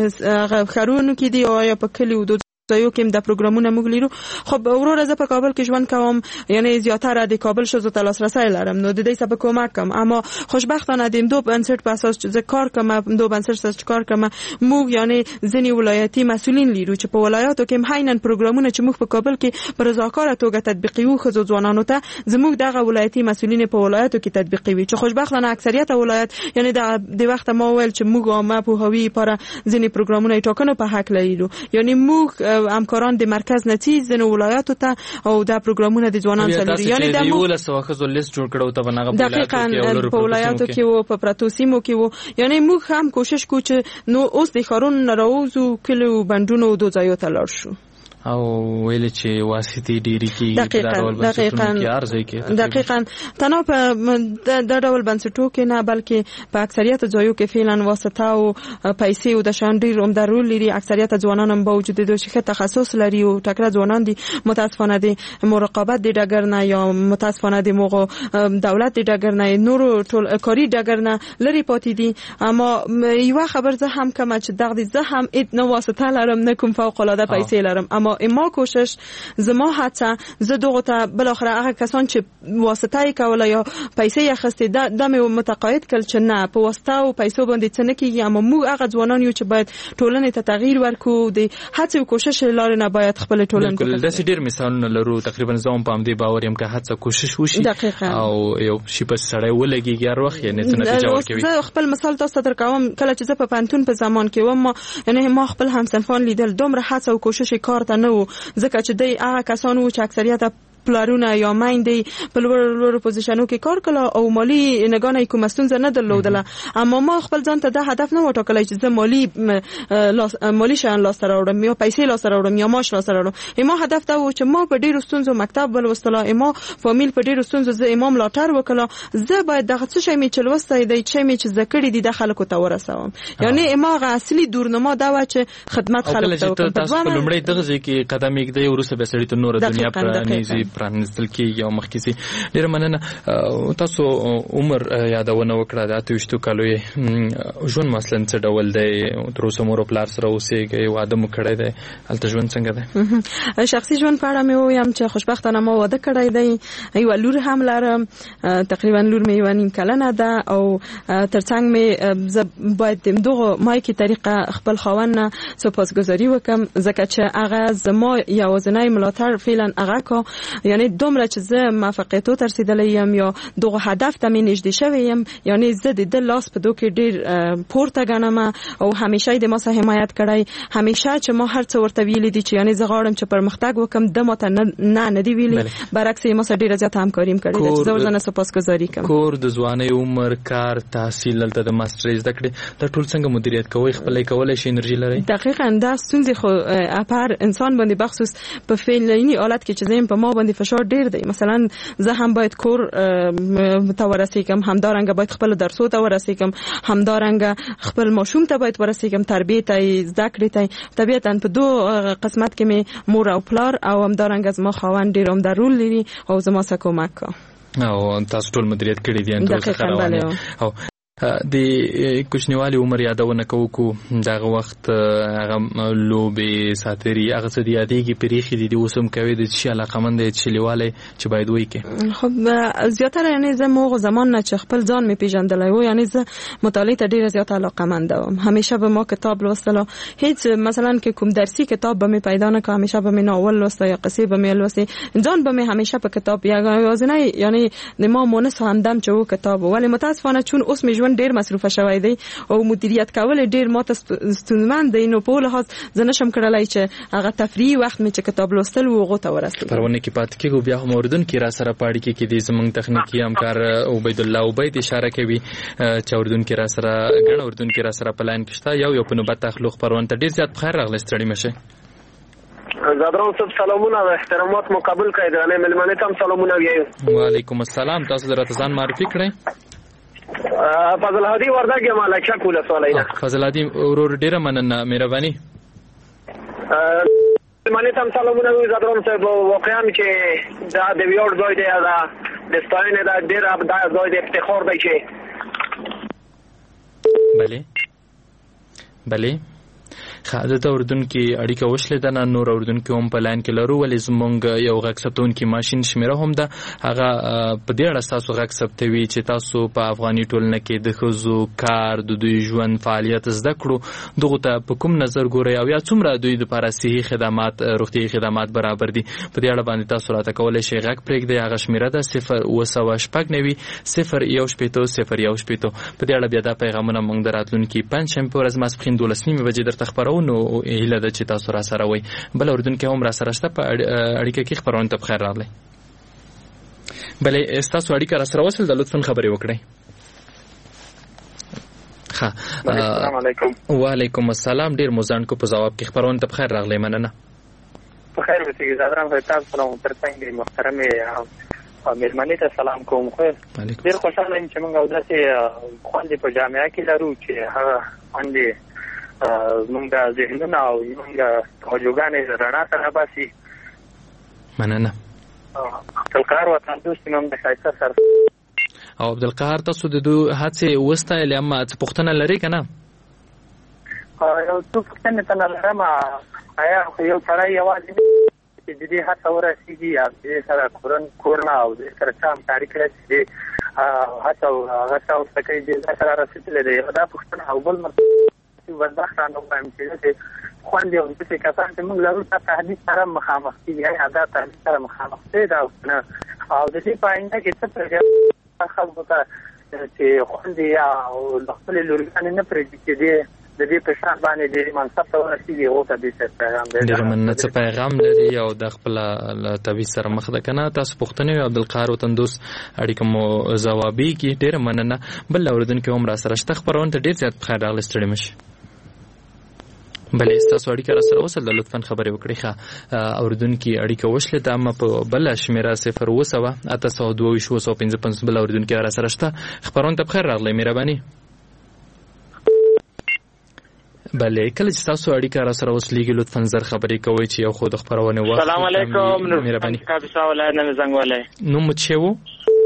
F: خرونو کې دي او یا په کلیو د زایو کې د پروګرامونو موږ لرو. خب ورور زه په کابل کې ژوند کوم، یعنی زیاتره د کابل شوزو ته لاسرسي لرم، نو د دې سبب کومک کوم، اما خوشبختانه د دوه بنسټ په اساس چې کار کوم دوه بنسټ سره کار کوم موږ یعنی ځینی ولایتي مسولین لرو چې په ولایاتو کې مهینن پروګرامونه چې موږ په کابل کې پر رضاکاره توګه تطبیقي وو خو ځوانانو ته زموږ دغه ولایتي مسولین په ولایاتو کې تطبیقي وي چې خوشبختانه اکثریت ولایت یعنی د وخت ما ویل چې موږ ما په هوی پر ځینی پروګرامونه ټاکنو په حق لرو، یعنی موږ همکاران د مرکز نتیز د ولایاتو ته او د پروګرامونو د ځوانان سره یعنی د یو له سوخه زو لیست جوړ کړو ته ونغه په ولایاتو کې او په پراتو سیمو کې وو، یعنی موږ هم کوشش کوو چې نو اوس د خارون راوځو کلو بندونو د ځایو ته لاړ شو
G: او ویل چې واسطې ډېری کې د ډول بنسټونو کې ارزي کې
F: دقیقاً تنها په د ډول بنسټونو کې نه بلکې په اکثریت ځایو کې فعلا واسطه او پیسې او د شان ډېر عمده رول لري. اکثریت ځوانان هم با وجود د شیخه تخصص لري او ټکر ځوانان دي متاسفانه د مراقبت د ډګر نه یا متاسفانه د موغو دولت د ډګر نه نور ټول کاری ډګر نه لري پاتې دي. اما یو خبر زه هم کوم چې دغه زه هم ات نو واسطه لرم نه کوم فوق العاده پیسې لرم، اما ما کوشش زما هڅه زه دغه ته بل اخر هغه کسان چې واسطه یې کوله یا پیسې یې خسته د مې متقاعد کړ چې نه په واسطه او پیسو باندې څه نه کیږي، اما موږ هغه ځوانان یو چې باید ټولنې ته تغییر ورکړو د هڅې او کوشش لاره نه باید خپل ټولنې
G: ته د ډېر مثالونه لرو. تقریبا زه هم په دې باور یم که هڅه کوشش وشي او یو شي په سړی ولګي هر وخت یې نتیجه ورکوي.
F: زه خپل مثال تاسو ته درکوم، کله چې زه په پنتون په زمان کې وم یعنی ما خپل همصنفان لیدل دومره هڅه او کوشش کار ته نه ځکه چې د هغه کسانو چې اکثریت پلارونه یا مایندې په لوړ لوړ پوزیشنو کې کار کړه او مالی نگانه کوم ستونزه نه درلودله، اما ما خپل ځان ته د هدف نه وټاکلای چې زه مالی مالی شان لاس سره وړم یا پیسې لاس سره وړم یا معاش لاس سره وړم. ما هدف دا و چې ما په ډیرو ستونزو مکتب بل وستله، ما فامیل په ډیرو ستونزو زه امام لاټر وکړه، زه باید دغه څه شی می چې لوستای دی چې می چې ذکر دي د خلکو ته ورسوم. یعنی ما غا اصلي دورنما دا و چې خدمت خلکو ته وکړم.
G: تاسو په لومړی دغه ځکه قدم یې کړی ورسره به سړی ته نور دنیا پرانیزي پرانیستل کې یو مخکې سي. ډیر مننه. تاسو عمر یادونه وکړه د اتوشتو کالو ژوند مثلا څه ډول دی، تر اوسه مور پلار سره اوسېږي، واده مو کړی دی، هلته ژوند څنګه دی؟
F: شخصي ژوند په اړه مې وایم چې خوشبختانه ما واده کړی دی، یو لور هم لرم، تقریبا لور مې یو نیم کلنه ده او ترڅنګ مې زه باید د دغه مایکی طریقه خپل خاوند نه سپاسګزاري وکم ځکه چې هغه زما یوازینی ملاتړ فعلا هغه کا یعنی دومره چې زه موفقیتو ته رسیدلی یم یا دغه هدف ته مې نږدې شوی یم، یعنی زه د ده لاس په دو کې ډېر پورته ګڼم او همیشه یې د ما څخه حمایت کړی. همیشه چې ما هر څه ورته ویلي دي چې یعنی زه غواړم چې پرمختګ وکړم، ده ما ته نه نه دي ویلي، برعکس یې ما سره ډېره زیاته همکاري م کړې ده چې زه ورته سپاسګزاري کوم.
G: کور د ځوانۍ عمر، کار، تحصیل، دلته د ماسټرۍ زده کړې، دا ټول څنګه مدیریت کوئ؟ خپله یې کولی شئ؟ انرژي لرئ؟
F: دقیقاً دا ستونزې خو په هر انسان باندې بخصوص په فعلي حالت کې چې زه یم په ما باندې فشار ډېر دی. مثلا زه هم باید کور ته ورسېږم، همدارنګه باید خپل درسو ته ورسېږم، همدارنګه خپل ماشوم ته باید ورسېږم، تربیې ته زده کړې ته. طبیعتاً په دو قسمت کې مې مور او پلار او همدارنګه زما خاوند ډېر عمده رول لري او زما سره کومک کوي.
G: او تاسو ټول مدیریت کړی دي ټول څه روانه. او د کوچنیوالي عمر یادونه کوو کو دغه وخت هغه لوبې ساتري هغه څه دی یادېږي پریخي دي اوس هم کوي د شي علاقمند چې لیواله چې باید وای کې.
F: خب زیاتره یعنی زه موغه زمان نه چې خپل ځان می پیژندلای و، یعنی زه مطالعه ته ډیره زیات علاقمند وم. همیشه به ما کتاب لوستل، هیڅ مثلا که کوم درسي کتاب به می پیدا نه که همیشه به می ناول لوسته یا قصه به می لوسته، ځان به می همیشه په کتاب یا یوازنه یعنی د ما مونس همدم چې و کتاب. ولی متاسفانه چون اوس می ژوند ډیر مصروفه شوی دی او مدیریت کول ډیر ماته ستونزمن دی، نو په لحاظ زه نشم کړلای چې هغه تفریحي وخت مې چې کتاب لوستل و هغه ته ورسېږم.
G: پرونه کې پاتې کېږو بیا هم اردن کې را سره پاړی کې کې د زمنګ تخنیکی همکار عبید الله عبید اشاره کوي چې اردن کې را سره ګڼ اردن کې را سره پلان کېشته یو یو په نوبت تخلوق پرونه ته ډیر زیات بخیر راغلی ستړي مشه.
M: زادران صاحب سلامونه و احترامات مقبول کړئ. درنه ملمنه تم سلامونه ویایم.
G: وعلیکم السلام. تاسو درته ځان معرفي کړئ؟
M: فضل هادي وردګ یم لکه کوله سوالینا.
G: فضل هادي ورور ډیره مننه مهرباني.
M: ملمنه تم سلامونه وی زادران صاحب واقعا چې دا د ویور ځای دی دا د ستاینه دا ډیر دا ځای د افتخار دی چې
G: بله بله خاطر ته اردن کې اړیکه وشلې ده نه نور اردن کې هم په لاین کې لرو ولې زمونږ یو غږ ثبتونکي ماشین شمیره هم ده هغه په دې اړه تاسو غږ ثبتوي چې تاسو په افغاني ټولنه کې د ښځو کار د دوی ژوند فعالیت زده کړو دغه ته په کوم نظر ګورئ او یا څومره دوی لپاره صحي خدمات روغتیايي خدمات برابر دي په دې اړه باندې تاسو راته کولی شئ غږ پرېږدئ هغه شمیره ده صفر اوه سوه شپږ نوي صفر یو شپېته صفر یو شپېته په دې اړه بیا دا پیغامونه موږ د راتلونکي پنجشنبې په ورځ ماسپښین دولس نیمې بجې درته خپرو نو هیله ده چې تاسو را سره وي بل اردن کې هم را سره شته په اړیکه کې خبرونه ته بخیر راغلی بلې تاسو اړیکه را سره وصل د لطفا خبرې وکړئ. ها
M: السلام علیکم.
G: وعلیکم السلام. ډیر مزان کو په جواب کې خبرونه ته بخیر راغلی مننه.
N: بخیر اوسئ. زادران تاسو سلام ترڅنګ محترم مېلمنې ته سلام کوم. خو ډیر خوشاله یم چې موږ او داسې خوندې په جامعه کې لرو چې هغه خوندې زمونږ ذهنونه او زمونږ توجهګانې رڼا ته راباسي.
G: مننه.
N: عبدالقهار وطن دوست هم د ښایسته سر
G: او عبدالقهار تاسو د دوی هڅې وستایلې اما څه پوښتنه لرئ که نه؟
N: یو څو پوښتنې ته نه لرم. آیا یو سړی یوازې چې د دې هڅه ورسېږي او د دې سره کورنه او د دې سره څه همکاري کړی چې دې هڅه هغه څه ورته کوي د دې سره رسېدلی دی دا پوښتنه او بل بدبختانه وایم چې خوندې او داسې کسان چې موږ لرو دا تهدید سره مخامخ کېږي یا دا تهدید سره مخامخ دی دا او د دې په آینده کې څه پرېږدي خلکو ته چې خوندې او د خپلې لورګانې نه پرېږدي چې دې د دې په شان باندې د منصب ته ورسېږي هغو ته دې څه پیغام دی
G: ډېره مننه څه پیغام لري او د خپله له تبعیض سره مخ ده که نه تاسو پوښتنې وي عبدالقهار وطندوس اړیکه مو ځوابېږي ډېره مننه. بل اورېدونکي هم را سره شته خپرونه ته ډېر زیات بخیر راغلی ستړي مه شئ. بلې ستاسو اړیکه را سره وصل د لطفا خبرې وکړئ. ښه اورېدونکي اړیکه وشلې ده اما په بله شمېره صفر اوه سوه اته سوه دوه ویشت اوه سوه پنځه پنځوس بل اورېدونکي را سره شته خپرونه ته بخیر راغلی مهرباني. بلې کله چې تاسو اړیکه را سره وصلېږي لطفا زر خبرې کوئ چې یو خو د خپرونې وخت
O: سلام علیکم
G: مهرباني.
O: کاپیسا ولایت نه زنګ ولای
G: نوم مو څه و؟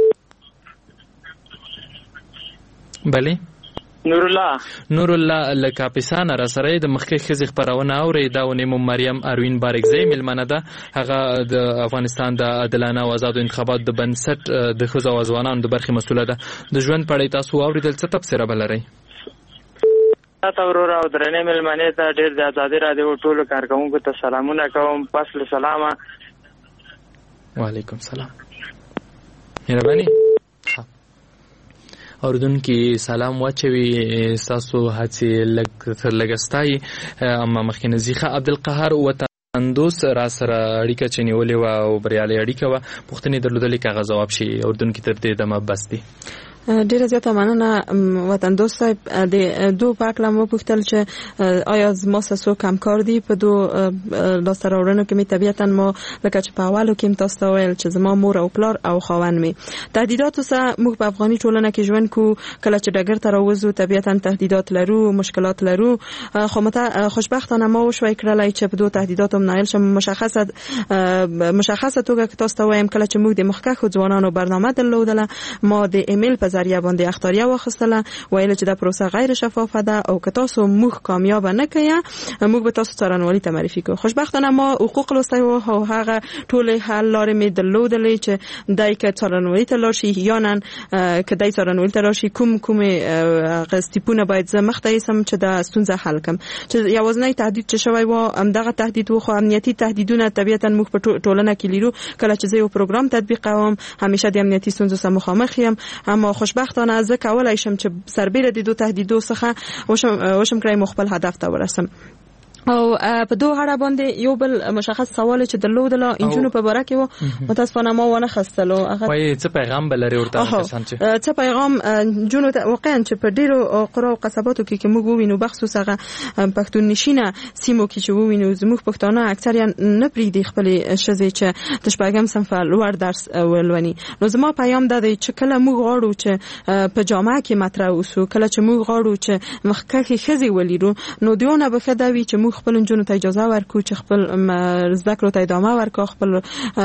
G: بلې
O: نور الله
G: نور الله له کاپیسا نه را سره د مخکې ښځې خپرونه اورئ دا ونې مو مریم اروین بارکزۍ مېلمنه ده هغه د افغانستان د عادلانه او ازادو انتخاباتو د بنسټ د ښځو او ځوانانو د برخې مسؤله ده د ژوند په اړه تاسو واورېدل څه تبصره به لرئ؟
O: تاسو ورور او درنې مېلمنې ته ډېر د ازادي راډیو ټولو کارکوونکو ته سلامونه کوم. پس له سلامه
G: وعلیکم سلام. مهرباني. اوردونکو سلام واچوي تاسو هڅه لګ تر لګستای اما مخکې نزیخه عبدالقهار وطندوس را سره اړیکه چنیولې و او بریالي اړیکه و پوښتنې درلودلې کاغذ جواب شي اوردونکو تر دې دمه بس دي.
H: ډیره زیاته مننه وطن دوست صاحب. د دو پاکلم و پوښتل چې آیا زما ساسو کمکار دي په دو لاسته راوړنو کې. می طبیعتا ما لکه چې په اولو کې تاسو ته ویل چې زما مور او پلار او خاوند می تهدیداتو سره موږ په افغاني ټولنه کې ژوند کو. کله چې ډګر ته راوځو طبیعتا تهدیدات لرو، مشکلات لرو، خو مته خوشبختانه ما وشوي کړلای چې په دو تهدیداتو نایل شم. مشخصه مشخصه توګه تاسو ته وایم کله چې موږ د مخکښو ځوانانو برنامه درلودله ما د ایمیل په ذریعہ باندې اختیاریا واخیستله ویل چې دا پروسه غیر شفافه ده او که تاسو موږ کامیاب نه کړئ موږ به تاسو څارنوالي ته معرفي کوو. خوشبختانه ما حقوق لوستي او هغه ټول حل لارې می درلودلې چې دای که څارنوالي ته لاړ شي یا نه که دای څارنوالي ته راشي کوم کوم غستیپونه باید زه مخته یسم چې دا ستونزه حل کړم. چې یوازنی تهدید چې شوی و همدغه تهدید و خو امنیتي تهدیدونه طبیعتا موږ په ټولنه کې لرو. کله چې زه یو پروګرام تطبیقوم همیشه د امنیتي ستونزو سره مخامخ یم اما خوشبختانه زه کولای شم چې سربېره د دوه تهدیدو څخه وشم وشم کړی مخبل هدف ته ورسم. او په دوه اړه باندې یو بل مشخص سوال چې درلودله انجونو په باره کې و متاسفانه ما ونه خستلو. هغه
G: وایي څه پیغام بلري ورته کسان چې
H: څه پیغام جنونو ته واقعا چې په ډیرو قرا او قصباتو کې کې موږ ووینو بخصوص هغه پښتون نشینه سیمو کې چې ووینو زموږ پښتانه اکثریت نه پریدي خپل شزې چې د شپږم صنف لوړ درس ولوني. نو زما پیغام دا دی چې کله موږ غواړو چې په جامعه کې مطرح اوسو، کله چې موږ غواړو چې مخکښې ښځې ولرو نو دیونه به ښه دا وي چې موږ خپل انجونو ته اجازه ورکو چې خپل زده کړو ته ادامه ورکړي، خپل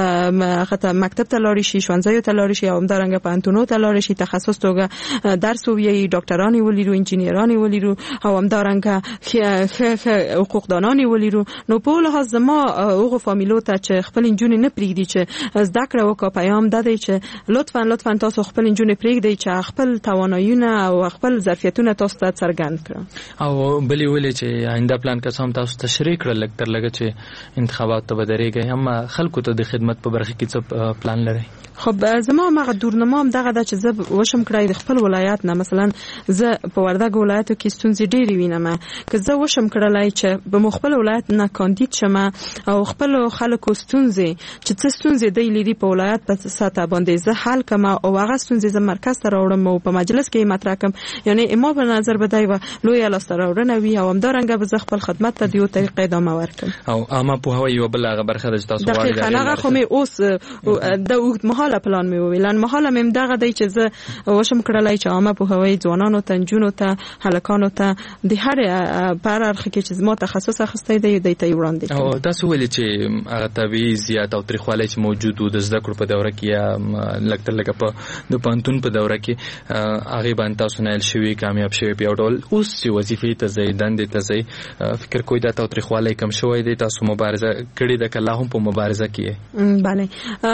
H: مکتب ته لاړ شي، ښوونځیو ته لاړ شي او همدارنګه پوهنتونونو ته لاړ شي، تخصص توګه درس ووایي، ډاکټران ولرو، انجینران ولرو او همدارنګه حقوقدانان ولرو. نو په لحاظ زما هغه فامیلو ته چې خپل انجونې نه پریږدي چې زده کړه وکړي پیغام دا دی چې لطفا لطفا تاسو خپل انجونې پریږدئ چې خپل تواناییونه او خپل ظرفیتونه تاسو ته څرګند کړي.
G: او بلې ولې چې آینده پلان کسان تاسو تشریح کړل لکه تر لګه چې انتخابات ته بدرېږي اما خلکو ته د خدمت په برخه کې څه پلان لري؟
H: خب زما مغه دورنامه هم دغه د چې زه وشم کړای د خپل ولایت نه مثلا زه په وردګ ولایتو کې ستونزې ډېرې وینم که زه وشم کړلای چې به مخبل ولایت نه کاندید شم او خپل خلکو ستونزې چې څه ستونزې دی لري په ولایت په ساته باندې زه حل کم او هغه ستونزې زه مرکز ته راوړم او په مجلس کې مطرح کم یعنی ما په نظر بدای و لوی لاسته راوړنه وي او همدارنګه به زه خپل خدمت ته دیو طریقې ادامه ورکړم.
G: او اما په هوای یو بل هغه برخه د تاسو وایي
H: دغه هغه خو مې اوس د اوږد مهاله پلان مې ویلان مهاله مې دغه دی چې زه وشم کړلای چې عامه په هوای ځوانانو ته جنونو ته هلکانو ته د هر پرارخ کې چې زما تخصص اخستې دی د تی وړاندې.
G: او تاسو ولې چې هغه طبي زیات او تاریخوالي چې موجود و د زده کړو په دوره کې یا لکه لکه په د پانتون په دوره کې هغه باندې تاسو نه شوي کامیاب شوي په ډول اوس چې وظیفې ته زیدند ته زی فکر کوی دا تاریخوالي کم شوی دی تاسو مبارزه کړې ده کله هم په مبارزه کې؟
H: بله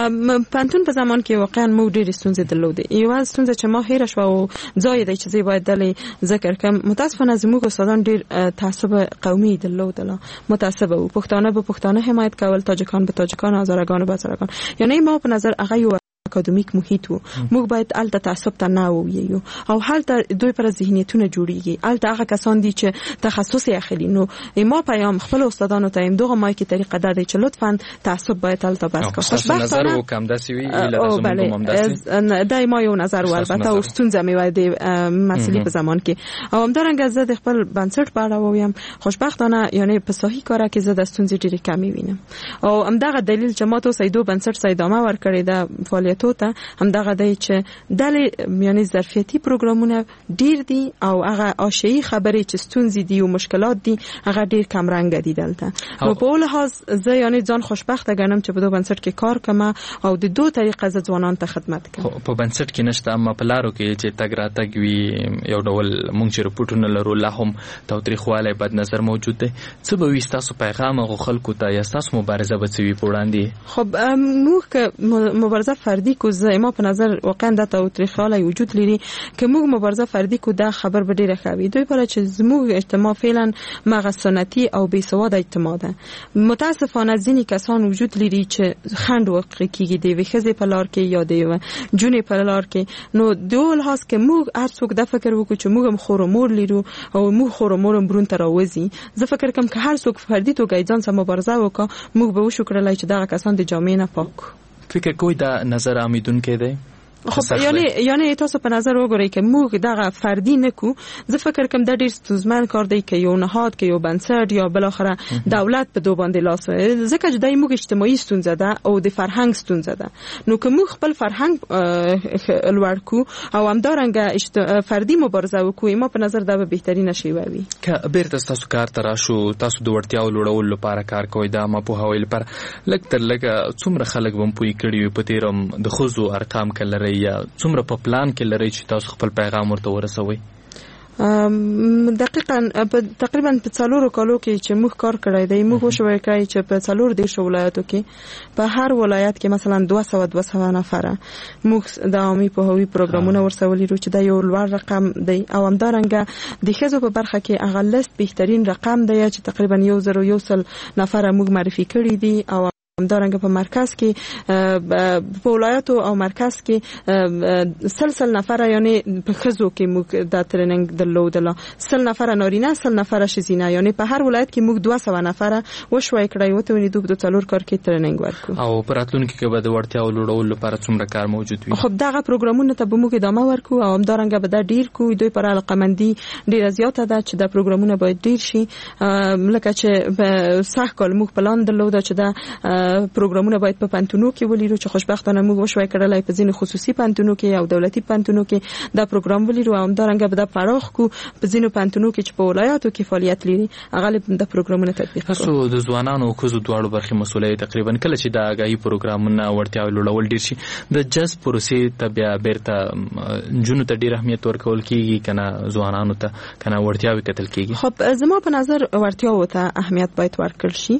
H: پانتون په زمان کې واقعا مو ډېر ستونزې درلودې. یو ستونزه چې ما هیر شو او ځای دی چې زه باید دلې ذکر کوم متاسفانه زموږ استادان ډېر تعصب قومي درلودل. متعصب وو پښتانه به پښتانه حمایت کول، تاجکان به تاجکان، هزارگان به هزارگان. یعنی ما په نظر هغه یو اکادمیک محیط وو موږ باید الته تعصب ته نه وویو او هلته دوی پر ذهنیتونه جوړیږي الته هغه کسان دي چې تخصص یې اخلي. نو ما پیام خپل استادانو ته ایم دغه مایکی طریقه ده چې لطفا تعصب باید الته بس کو.
G: خوشبختانه نظر وکم داسي وی لازم کوم داسي
H: دای ما یو نظر و البته او ستونزه مې وای د مسلې په زمان کې او همدارنګه زه د خپل بنسټ په اړه وایم خوشبختانه یعنی په صحیح کاره کې زه د ستونزې ډېرې کمی وینم او همدغه دلیل چې ما ته سیدو بنسټ سیدامه ور کړی ده فعالیت ته همدغه دی چې دلې یعنی ظرفیتي پروګرامونه ډیر دي او هغه آشیي خبرې چې ستونزې دي او مشکلات دي هغه ډیر کم رنګ دي دلته. نو په لحاظ زه یعنی ځان خوشبخته ګڼم چې په دوه بنسټ کې کار کوم او د دوه طریقې ز ځوانان ته خدمت کوم.
G: په بنسټ کې نشته اما په لارو کې چې تګ راتګ وي یو ډول مونږ چې رپورټونه لرو لا هم تاریخواله بد نظر موجود دی. څه به وي تاسو پیغام غو خلکو ته یا تاسو مبارزه به څه وي وړاندې؟
H: خب موږ مبارزه فردي
F: فردي کو زما په نظر واقعا د تاوتریخوالی وجود لري که موږ مبارزه فردي کو دا خبر به ډیره ښه وي. دوی پر چې زموږ اجتماع فعلا مغه سنتي او بې سواده اجتماع ده. متاسفانه ځینې کسان وجود لري چې خند واقع کیږي د یوې ښځې په لار کې یا د یوه جونې په لار کې. نو د لحاظ کې موږ هر څوک دا فکر وکړو چې موږ هم خور مور لرو او موږ خور مور هم برون ته راوځي. زه فکر کوم که هر څوک فردي توګه ځان سره مبارزه وکړي موږ به وشو کړلای چې دغه کسان د جامعې نه پاک.
G: فکر کوئ دا نظر امیدونکی دی؟
F: خب یعنی یعنی تاسو په نظر وګورئ که موږ دغه فردي نکو، زه فکر کوم دا ډیر ستونزمن کار دی که یو نهاد که یو بنسټ یا بل اخره دولت په دو باندې لاس وي، ځکه چې دای موږ اجتماعي ستونزه ده او د فرهنګ ستونزه ده. نو که موږ خپل فرهنګ لوړ کو او همدارنګه فردي مبارزه وکړو، ما په نظر دا به بهترینه شی وي.
G: که بیرته تاسو کار تر شو، تاسو د وړتیاو لوړولو لپاره کار کوئ، دا ما په هوایل پر لګ تر لګ څومره خلک بم پوي کړي په تیرم د خوځو ارقام کله یا څومره په پلان کې لري چې تاسو خپل پیغام ورته ورسوي؟
F: دقیقاً تقریبا په څلورو کالو کې چې موږ کار کړی دی، موږ وشوی کړی چې په څلور دیرش ولایتو کې په هر ولایت کې مثلا دوه سوه دوه سوه نفره موږ د عامي پوهاوي پروګرامونه ورسولي رو چې دا یو لوړ رقم دی. او همدارنګه د ښځو په برخه کې هغه لست بهترین رقم دی چې تقریبا یو زر یو سل نفره موږ معرفي کړي دي. او همدارنګه په مرکز کې په ولایتو او مرکز کې سلسل نفره یعنی په ښځو کې موږ د ترننګ درلودله، سل نفره نارینه سل نفره ښځینه، یعنی په هر ولایت کې موږ دوه سوه نفره وشوی کړی وته ونیدو په څلور کار کې ترننګ ورکو.
G: او په راتلونکي کې به د وړتیاو لوړولو لپاره څومره کار موجود وي؟
F: خب دغه پروګرامونه ته به موږ ادامه ورکو او همدارنګه به دا ډیر کو. دوی پر علاقمندي ډیره زیاته ده چې دا پروګرامونه باید ډیر شي، لکه چې په سخت کال موږ پلان درلوده چې دا پروګرامونه باید په پانتونو کې ولیرو چې خوشبختانه موږ وشوي کړلای په ځینو خصوصي پانتونو کې او دولتي پانتونو کې دا پروګرام ولیرو. او همدارنګه به دا پراخ کو په ځینو پانتونو کې چې په ولایاتو کې فعالیت لري هغه د پروګرامونو تطبیق کړو.
G: تاسو د ځوانانو او ښځو دواړو برخې مسولې تقریبا کله چې دا آگاهي پروګرامونه ورتیا لوړول ډیر شي د جذب پروسې ته بیا بیرته جنونو ته ډیر اهمیت ورکول کیږي کنه ځوانانو ته کنه ورتیاوي کتل کیږي؟
F: خب زما په نظر ورتیاو ته اهمیت باید ورکړل شي،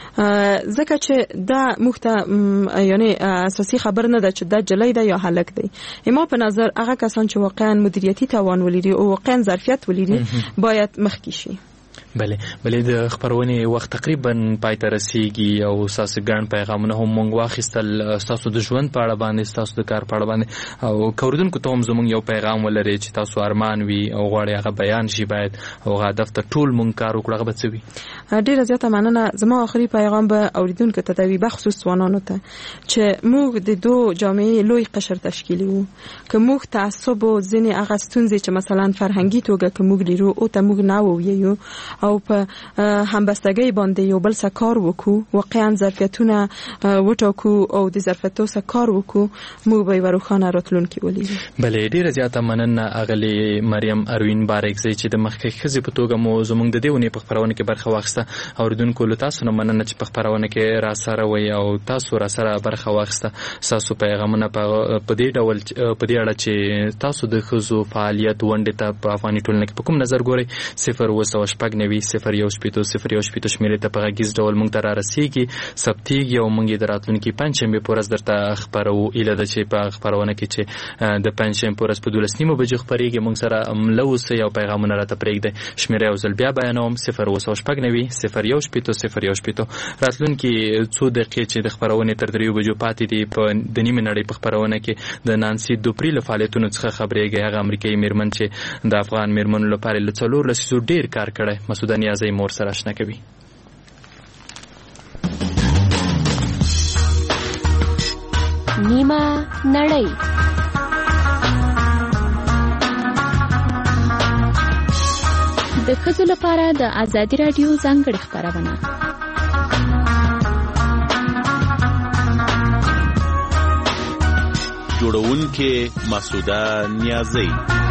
F: ځکه چې دا مخته یعنی اساسي خبر نه ده چې دا جلۍ ده یا هلک دی. ما په نظر هغه کسان چې واقعا مدیریتي توان ولري او واقعا ظرفیت ولري باید مخکې شي.
G: بله بله د خبرونې وخت تقریبا پای ته رسیږي او تاسو ګڼ پیغامونه هم مونږ واخیستل تاسو د ژوند په اړه باندې، تاسو د کار په اړه باندې، او کوردونکو ته هم زموږ یو پیغام ولري چې تاسو ارمان وي او غواړي هغه بیان شي باید او هغه هدف ته ټول مونږ کار وکړو هغه به څه وي؟
F: ډیره زیاته مننه. زما آخري پیغام به اوریدونکو ته دی بخصوص ځوانانو ته چې موږ د دو جامعې لوی قشر تشکیل وو که موږ تعصب او ځینې هغه ستونزې چې مثلا فرهنګي توګه که موږ لرو او ته موږ نه وویو او په همبستګۍ باندې یو بل سره کار وکړو، واقعا ظرفیتونه وټاکو او د ظرفیتو سره کار وکړو، موږ به یو روښانه راتلونکي ولیدو.
G: بله ډیره زیاته مننه اغلې مریم اروین بارکزی چې د مخکې ښځې په توګه مو زموږ د دې ونې په خپرونه کې برخه واخیسته. اوریدونکو له تاسو نه مننه چې په خپرونه کې را سره وئ او تاسو را سره برخه واخیسته. تاسو پیغامونه په دې ډول په دې اړه چې تاسو د ښځو فعالیت ونډې ته په افغاني ټولنه کې په کوم نظر ګورئ صفر اوه سوه شپږ نوي صفر یو شپېته صفر یو شپېته شمېرې ته په غږیز ډول موږ ته را رسیږي، ثبتیږي او موږ یې د راتلونکي پنجشنبې په ورځ درته خپروو. ایله ده چې په خپرونه کې چې د پنجشنبې په ورځ په دولس نیمو بجې خپرېږي موږ سره مله اوسئ او پیغامونه راته پرېږدئ. شمېره یو ځل بیا بیانوم صفر اوه سوه شپږ نوي صفر یو شپېته صفر یو شپېته. راتلونکي څو دقیقې چې د خپرونې تر دریو بجو پاتې دي په د نیمې نړۍ په خپرونه کې د نانسي دوپري له فعالیتونو څخه خبرېږي، هغه امریکایي میرمن چې د افغان میرمنو لپاره له څلور لسیزو ډېر کار کړی. مسعوده نیازی مور سره اشنا کوي.
P: نیمه نړۍ د ښځو لپاره د ازادي راډیو ځانګړې خپرونه.
Q: جوړونکې مسعوده نیازی.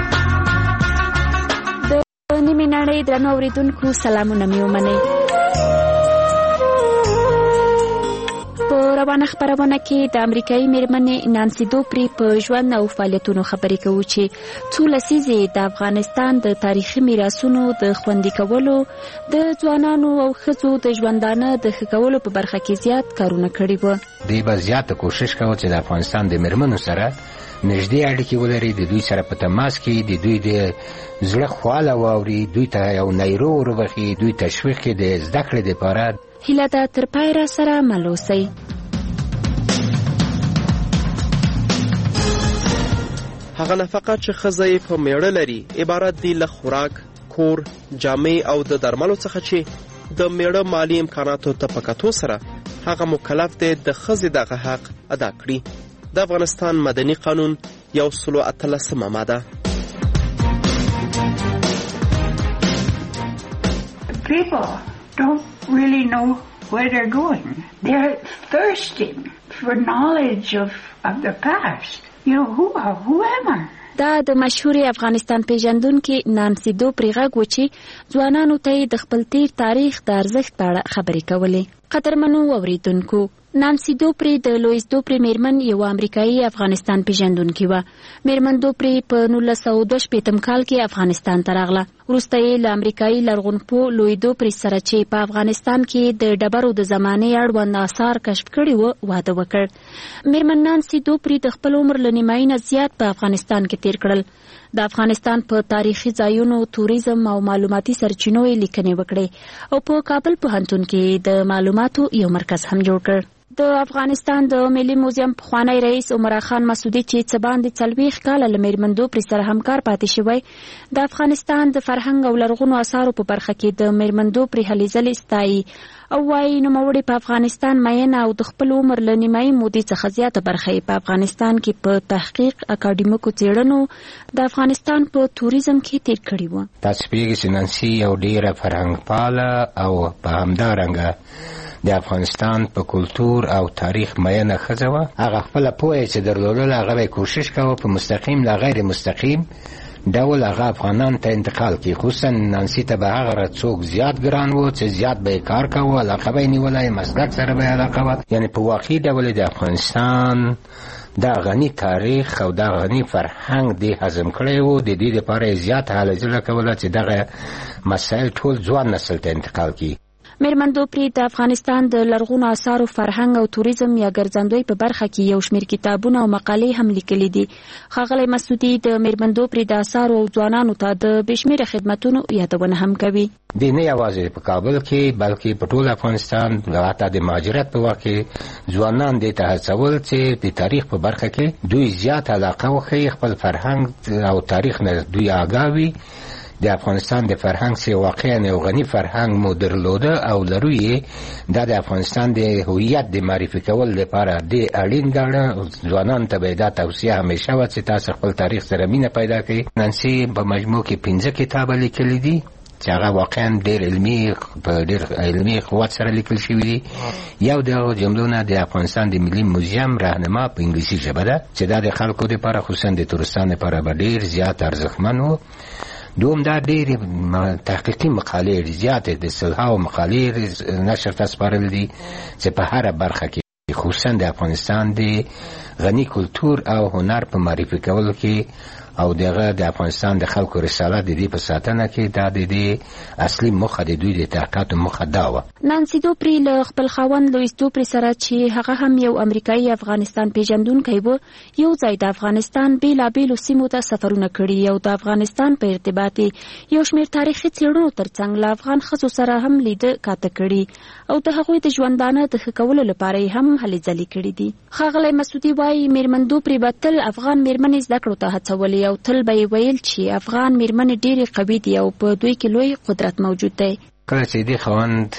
P: د نیمې نړۍ درنو اوریدونکو سلامونه مې ومنئ. په روانه خبرونه کې د امریکایي میرمنې نانسي دوپری په ژوند او فعالیتونو خبرې کوو چې څو لسیزې د افغانستان د تاریخي میراثونو د خوندي کولو د ځوانانو او ښځو د ژوندانه د ښه کولو په برخه کې زیات کارونه کړي وو.
R: دوی به زیاته کوشش کوي چې د افغانستان د میرمنو سره نږدې اړیکې ولري، د دوی سره په تماس کې د دوی د زړه خواله واوري، دوی ته یو نیرو وربخي، دوی تشویق کړي د زده کړې دپاره.
P: هیله ده تر پای را سره مل اوسئ.
S: هغه نفقه چې ښځه یې په میړه لري عبارت دی له خوراک، کور، جامې او د درملو څخه چې د میړه مالی امکاناتو ته په کتو سره هغه مکلف دی د ښځې دغه حق ادا کړي. د افغانستان مدني قانون یو سلو اتلسمه ماده.
T: People don't really know where they're going. They're thirsting for knowledge of, of the past. You know, who are, who am I?
P: دا د مشهوري افغانستان پیژندونکي نانسي دوپری غږ و چې ځوانانو ته د خپل تیر تاریخ د ارزښت په اړه خبرې کولې. قدرمنو اوریدونکو، نانسي دوپری د لویس دوپری میرمن یو امریکایي افغانستان پیژندونکي وه. میرمن دوپری په نولس سوه دوه شپېتم کال کې افغانستان ته راغله. وروسته یې له امریکایي لرغونپوه لوی دوپری سره چې په افغانستان کې د ډبرو د زمانې اړوند آثار کشف کړي وو واده وکړ. میرمن نانسي دوپری د خپل عمر له نیمایي نه زیات په افغانستان کې تیر کړل. د افغانستان په تاریخي ځایونو، توریزم او معلوماتي سرچینو یې لیکنې وکړې او په کابل پوهنتون کې د معلوماتو یو مرکز هم جوړ کړ. د افغانستان د ملي موزیم پخوانی رئیس عمر خان مسعودي چې څه باندې څلوېښت کاله له میرمن دوپری سره همکار پاتې شوی، د افغانستان د فرهنګ او لرغونو اثارو په برخه کې د میرمن دوپری هلې ځلې ستایي او وایي نوموړې په افغانستان مینه او د خپل عمر له نیمایي مودې څخه زیاته برخه یې په افغانستان کې په تحقیق، اکاډمیکو څېړنو، د افغانستان په توریزم کې تیر کړي وو.
R: تاسو پوهېږئ چې نانسي یو ډېره فرهنګپاله او په همدارنګه د افغانستان په کلتور او تاریخ مینه ښځه وه. هغه خپله پوهه چې درلودله هغه به کوشش کوه په مستقیم لا غیر مستقیم ډول هغه افغانانو ته انتقال کړي. خصوصا نانسي ته به هغه څوک زیات ګران و چې زیات به یې کار کوه، علاقه به یې نیولی، مسلک سره به یې علاقه وه. یعنې په واقعي ډول د افغانستان دا غني تاریخ او دا غني فرهنګ دی هضم کړی و. د دې دپاره یې زیات هله ځله کوله چې دغه مسایل ټول ځوان نسل ته انتقال کړي.
P: میرمن دوپری د افغانستان د لرغونو آثارو، فرهنګ او توریزم یا ګرځندوی په برخه کې یو شمېر کتابونه او مقالې هم لیکلي دي. ښاغلی مسعودي د میرمن دوپری د آثارو او ځوانانو ته د بې شمېره خدمتونو یادونه هم کوي.
R: دی نه یوازې په کابل کې بلکې په ټول افغانستان حتی د مهاجرت په وخت کې ځوانان دې ته هڅول چې د تاریخ په برخه کې دوی زیات علاقه وښیي، خپل فرهنګ او تاریخ نه دوی آګاه وي. د افغانستان د فرهنګ چې واقعا یو غني فرهنګ مو درلوده او لرو یې، دا د افغانستان د هویت د معرفي کول لپاره ډېر اړین ګڼه. ځوانانو ته به دا توصیه همیشه وه چې تاسو خپل تاریخ سره مینه پیدا کړئ. نانسي په مجموع کې پنځه کتابه لیکلي دي چې هغه واقعا ډېر علمي په ډېر علمي قوت سره لیکل شوي دي. یو د هغو جملو نه د افغانستان د ملي موزیم راهنما په انګلیسي ژبه ده چې دا د خلکو دپاره خصوصا د تورستانو دپاره به ډېر زیات ارزښتمن و. دوم دا ډېرې تحقیقي مقالې زیاتې د سلهاو مقالې نشر ته سپارل دي چې په هره برخه کې خصوصا د افغانستان د غني کلتور او هنر په معرفي کولو کې او دغه د افغانستان د خلکو رسالت د دې په ساتنه کې دا د دې اصلي موخه د دوی د تحقیقاتو موخه دا وه.
P: نانسي دوپری له خپل خاوند لویس دوپری سره چې هغه هم یو امریکایي افغانستان پیژندونکی و، یو ځای د افغانستان بېلابېلو سیمو ته سفرونه کړي او د افغانستان په ارتباط یو شمېر تاریخي څېړنو ترڅنګ له افغان ښځو سره هم لیده کاته کړي او د هغوی د ژوندانه د ښه کولو لپاره یې هم هلې ځلې کړي دي. ښاغلی مسعودي وایي میرمن دوپری به تل افغان میرمنې زده کړو ته هڅولې او تل به یې ویل چې افغان میرمنې ډېرې قوي دي او په دوی کې لوی قدرت موجود دی.
R: کله چې دې خاوند